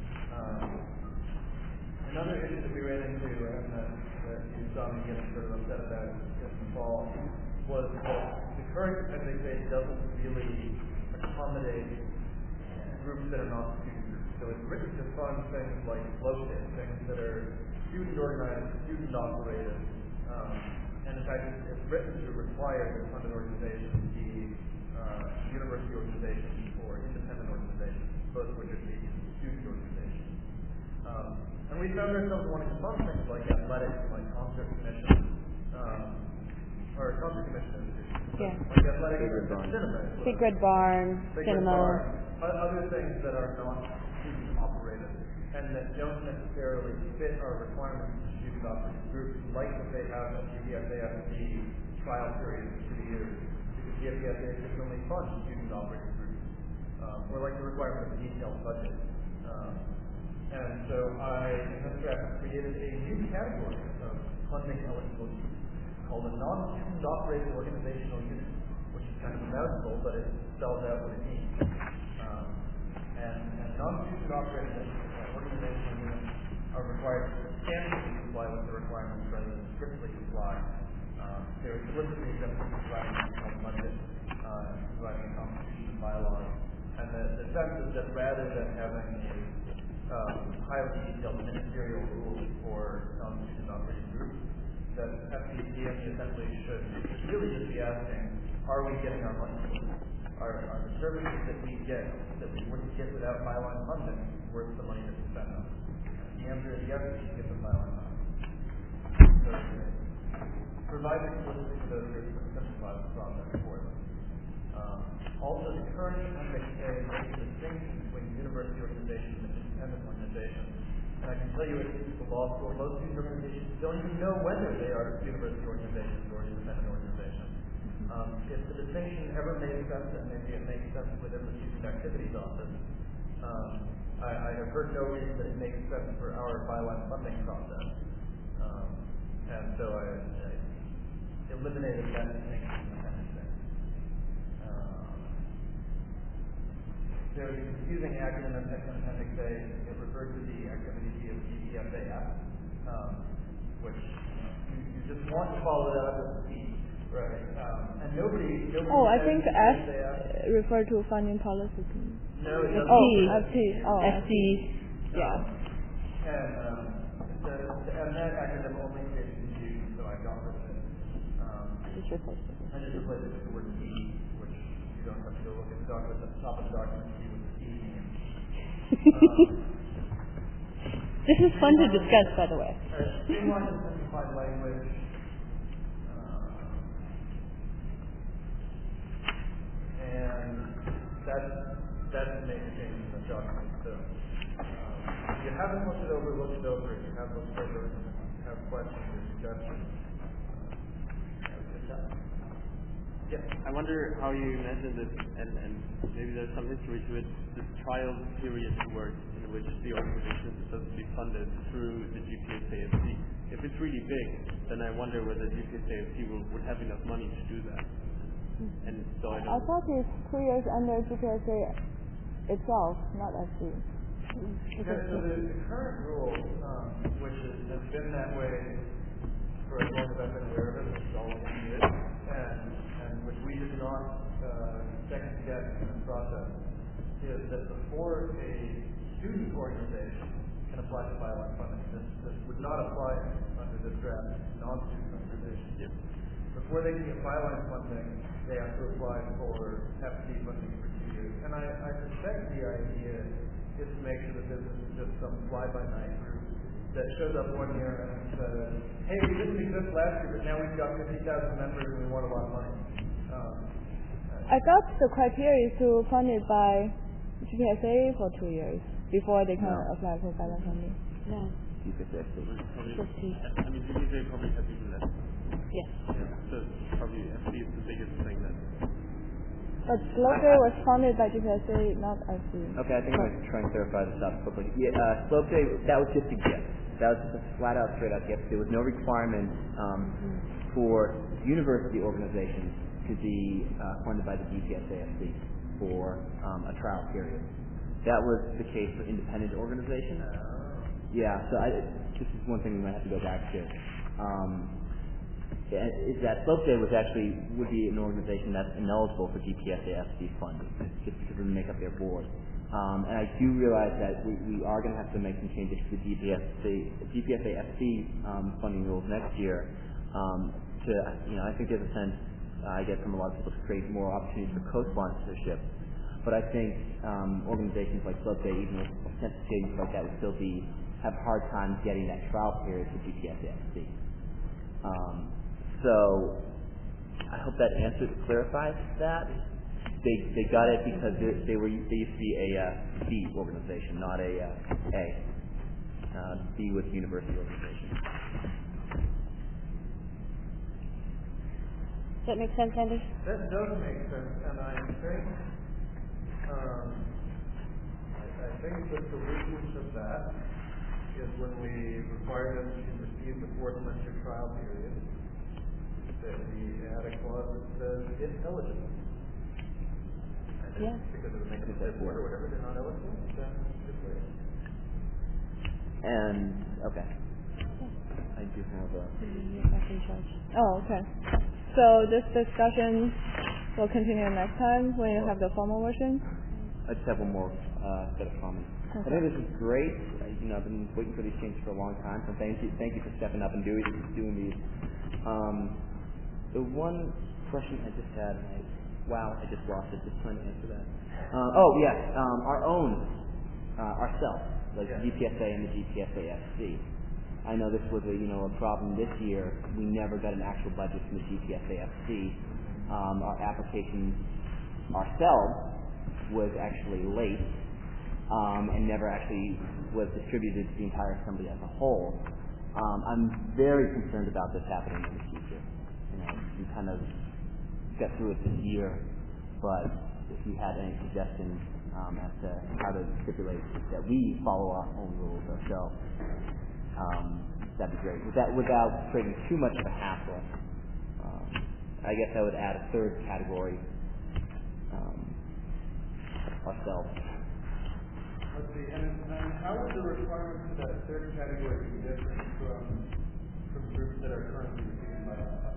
Another issue that we ran into, and that you saw me getting sort of upset about in the fall, was that the current Appendix A doesn't really accommodate groups that are not student groups. So it's written to fund things like floating, things that are student organized, student operated, and in fact it's written to require that funded organizations be university organizations or independent organizations. both of which are the student organizations. And we found ourselves wanting to fund things like athletics, like concert commissions, or concert commissions, like athletics and cinema. Secret Barn, cinema. Other things that are not student operated and that don't necessarily fit our requirements for student operated groups, like what they have at GPSAFD trial period for 2 years, because GPSA can only fund student operated groups, or like the requirement of a detailed budget. And so I, in this draft, created a new category of funding eligible units called a non-student operated organizational unit, which is kind of a mouthful, but it spells out what it means. And non-student operated organizational units are required to substantially comply with the requirements rather than strictly comply. They're explicitly exempt from providing a budget, providing a constitution and bylaws. And the sense is that rather than having a highly detailed ministerial rules for non-student operating groups, that FPCM essentially should really just be asking, are we getting our money? Are the services that we get, that we wouldn't get without byline funding, worth the money that we spend on? The answer is yes, we should get the byline funding. So, provide explicitly for those groups and simplify the process for them. Also, the current appendix A makes a distinction between university organizations and independent organizations. And I can tell you at the law school, most student organizations don't even know whether they are university organizations or independent organizations. If the distinction ever made sense, and maybe it makes sense within the Student Activities Office, I have heard no reason that it makes sense for our byline funding process. And so I eliminated that distinction in Appendix A. There was a confusing acronym in Appendix A. It referred to the activity of GPSAF, which you just want to follow that up with a P. Right. And nobody I think F referred to funding policy. No, it doesn't. FT. FT. Yeah. And that acronym only creates confusion, so I got rid of it. Just replace it. I just replaced it with the word T, which you don't have to go look at the document at the top of the document to see what the T means. This is fun to discuss, by the way. Streamlined and simplified language. And that's the main change in the document. So if you haven't looked it over, look it over. If you have looked it over, have questions or suggestions. Yeah, I wonder how you imagine this, and maybe there's some history to it, this trial period works in which the organization is supposed to be funded through the GPSAFC. If it's really big, then I wonder whether GPSAFC would have enough money to do that. And so I thought it's 2 years under GPSA itself, not FC. So the current rule, which has been that way for as long as I've been aware of it, which is all of years, and which we did not second guess in the process, is that before a student organization can apply for byline funding, this would not apply under this draft non-student organization. Yep. Before they can get byline funding, they have to apply for FD funding for 2 years. And I suspect the idea is to make sure that this isn't just some fly-by-night group that shows up one year and says, hey, we didn't exist last year, but now we've got 50,000 members and we want a lot of money. I thought the criteria is to fund it by GPSA for 2 years before they can apply for byline funding. No. GPSA probably has even less. Yes. So probably FC is the biggest thing that. But Slope was funded by GPSA, not FC. Okay, I think I'm going to try and clarify this up quickly. Yeah, Slope Day, that was just a gift. That was just a flat-out, straight-out gift. There was no requirement for university organizations to be funded by the GPSAFC for a trial period. That was the case for independent organizations. Yeah, so this is one thing we might have to go back to. Is that Slope Day would be an organization that's ineligible for GPSAFC funding just because of the makeup of their board. And I do realize that we are going to have to make some changes to the GPSAFC funding rules next year. I think there's a sense I get from a lot of people to create more opportunities for co-sponsorship. but I think organizations like Club Day, even with census agencies like that, would still have a hard time getting that trial period for GPSAFC. So I hope that clarifies that. They got it because they used to be a B organization, not a B with university organization. Does that make sense, Andy? That does make sense, and I think the solution to that is when we require them to receive the 4-semester trial period, that we add a clause that says it's eligible. Yeah. Because of the negative report or whatever, they're not eligible, then it's great. And, okay. I do have a... You're back in charge. Oh, okay. So this discussion will continue next time when you have the formal version? I just have one more set of comments. Okay. I think this is great. I've been waiting for these changes for a long time, so thank you for stepping up and doing these. The one question I just had, I just lost it. Just trying to answer that. Our own, ourselves, like the GPSA and the GPSAFC. I know this was a problem this year. We never got an actual budget from the GPSAFC. Our application ourselves was actually late and never actually was distributed to the entire assembly as a whole. I'm very concerned about this happening in the future. We kind of got through it this year, but if you had any suggestions as to how to stipulate that we follow our own rules ourselves, that'd be great. Without creating too much of a hassle, I guess I would add a third category, ourselves. Let's see, and how would the requirements for that third category be different from groups that are currently receiving by us?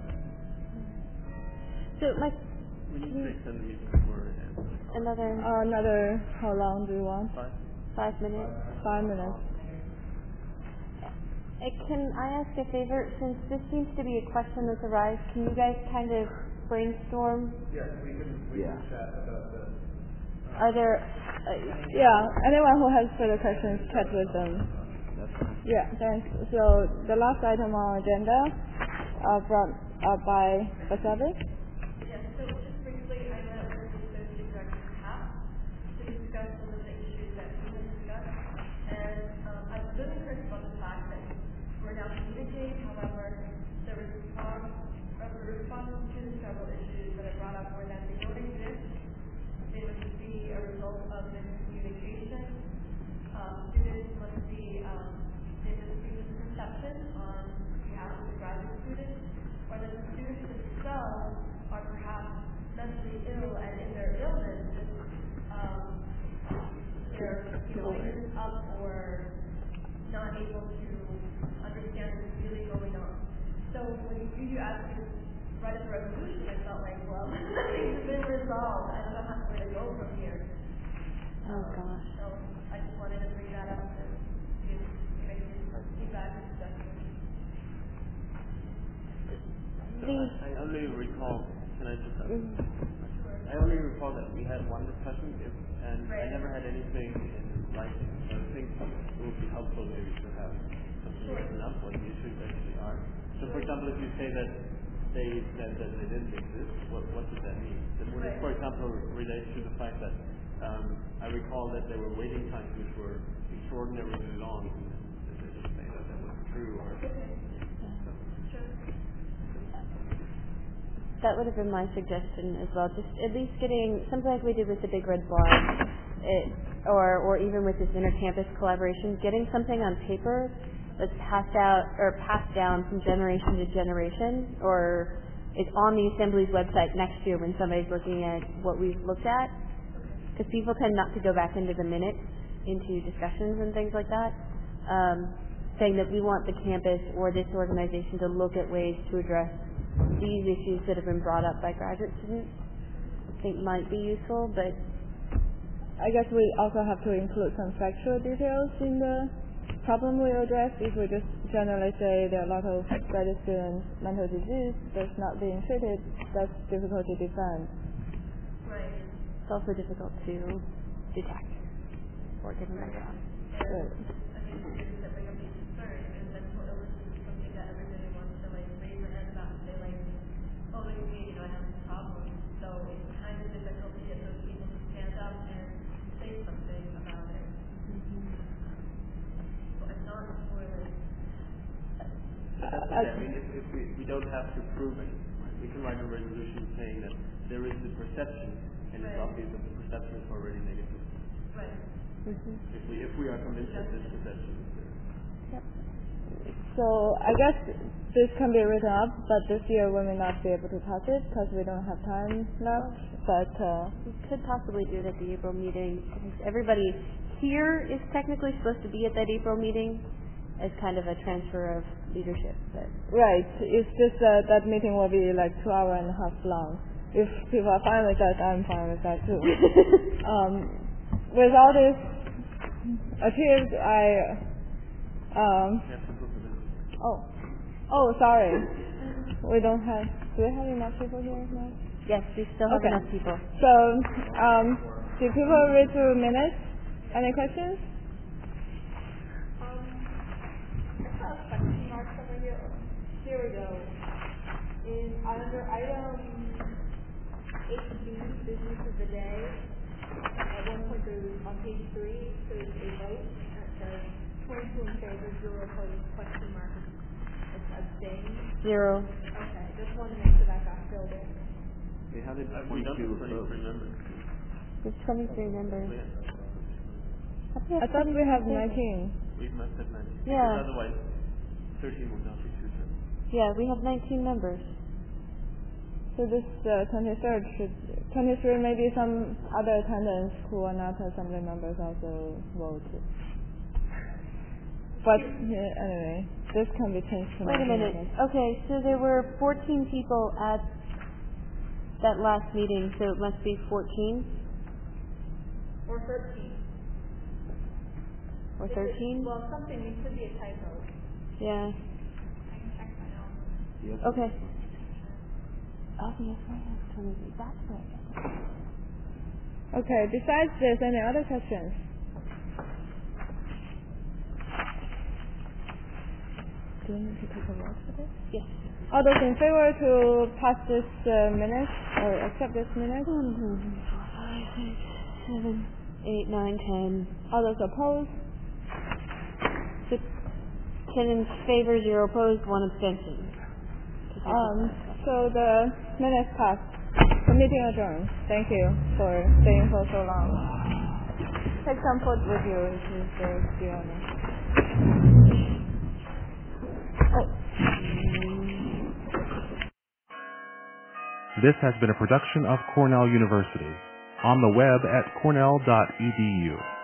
So, Mike, we need to extend the meeting for another, how long do you want? 5 minutes. 5 minutes. Can I ask a favor? Since this seems to be a question that's arised, can you guys kind of brainstorm? Yes, we can chat about this. Are there... anyone who has further questions, chat with them. Yeah, thanks. So the last item on agenda brought up by Basavi. Yes, so just briefly, I met with the Associate Director Cap to discuss some of the issues that we have discussed, and I'm really encouraged about the fact that we're now communicating. However, the response to several issues that I brought up were that they don't exist. They must be a result of miscommunication. Students must be misconception on behalf of the graduate students, or that the students themselves are perhaps mentally ill, and in their illness, they're either up or not able to understand what's really going on. So when you asked me to write a resolution, I felt like, well, things have been resolved. I don't know where to go from here. Oh, gosh. So I just wanted to bring that up to give feedback and suggestions. I only recall, can I just I only recall that we had one discussion, and I never had anything in writing. So I think it would be helpful maybe to have something written up what the issues actually are. So, for example, if you say that they said that they didn't exist, what does that mean? Would it, for example, relate to the fact that I recall that there were waiting times which were extraordinarily long, and they just say that that wasn't true, or... That would have been my suggestion as well. Just at least getting something like we did with the Big Red Barn, or even with this inter-campus collaboration, getting something on paper that's passed down from generation to generation, or is on the Assembly's website next year when somebody's looking at what we've looked at. Because people tend not to go back into the minutes, into discussions and things like that, saying that we want the campus or this organization to look at ways to address these issues that have been brought up by graduate students. I think might be useful, but I guess we also have to include some factual details in the problem we address. If we just generally say there are a lot of graduate students mental disease that's not being treated, that's difficult to defend. Right. It's also difficult to detect or give them background. If we don't have to prove it, right? We can write a resolution saying that there is the perception, and it's obvious that the perception is already negative. Right. If we are convinced that this perception is there. Yep. So I guess this can be written up, but this year we may not be able to pass it because we don't have time left. But we could possibly do it at the April meeting. Everybody here is technically supposed to be at that April meeting as kind of a transfer of leadership. But right. It's just that meeting will be like 2 hours and a half long. If people are fine with that, I'm fine with that too. With all this achieved, sorry. We don't have. Do we have enough people here now? Yes, we still have enough people. So, did people read through minutes? Any questions? I saw a question mark somewhere here. Here we go. Under item 8B, business of the day, at one point on page 3, there's a vote, and it says 22 in favor, 0 opposed, question mark, abstain. 0. Okay, just wanted to make sure that got filled in. Okay, how did we don't have 23 members? There's 23 members. I thought we have 19. We must have 19. Yeah. Because otherwise, 13 would not be 2 terms. Yeah, we have 19 members. So this 23 maybe some other attendants who are not assembly members also vote. But anyway, this can be changed to Wait a minute. Okay, so there were 14 people at that last meeting, so it must be 14? Or 13. Or 13? Well, something, it could be a typo. Yeah. I can check my notes. Okay. Oh, yes, that's right. Okay, besides this, any other questions? Do we need to take a vote for this? Yes. All those in favor to pass this minute or accept this minute? 1, 2, 3, 4, 5, 6, 7, 8, 9, 10. All those opposed? 10 in favor, 0 opposed, 1 abstention. So the minutes passed. The meeting adjourned. Thank you for staying for so long. Take some food with you if you're still on it. This has been a production of Cornell University. On the web at cornell.edu.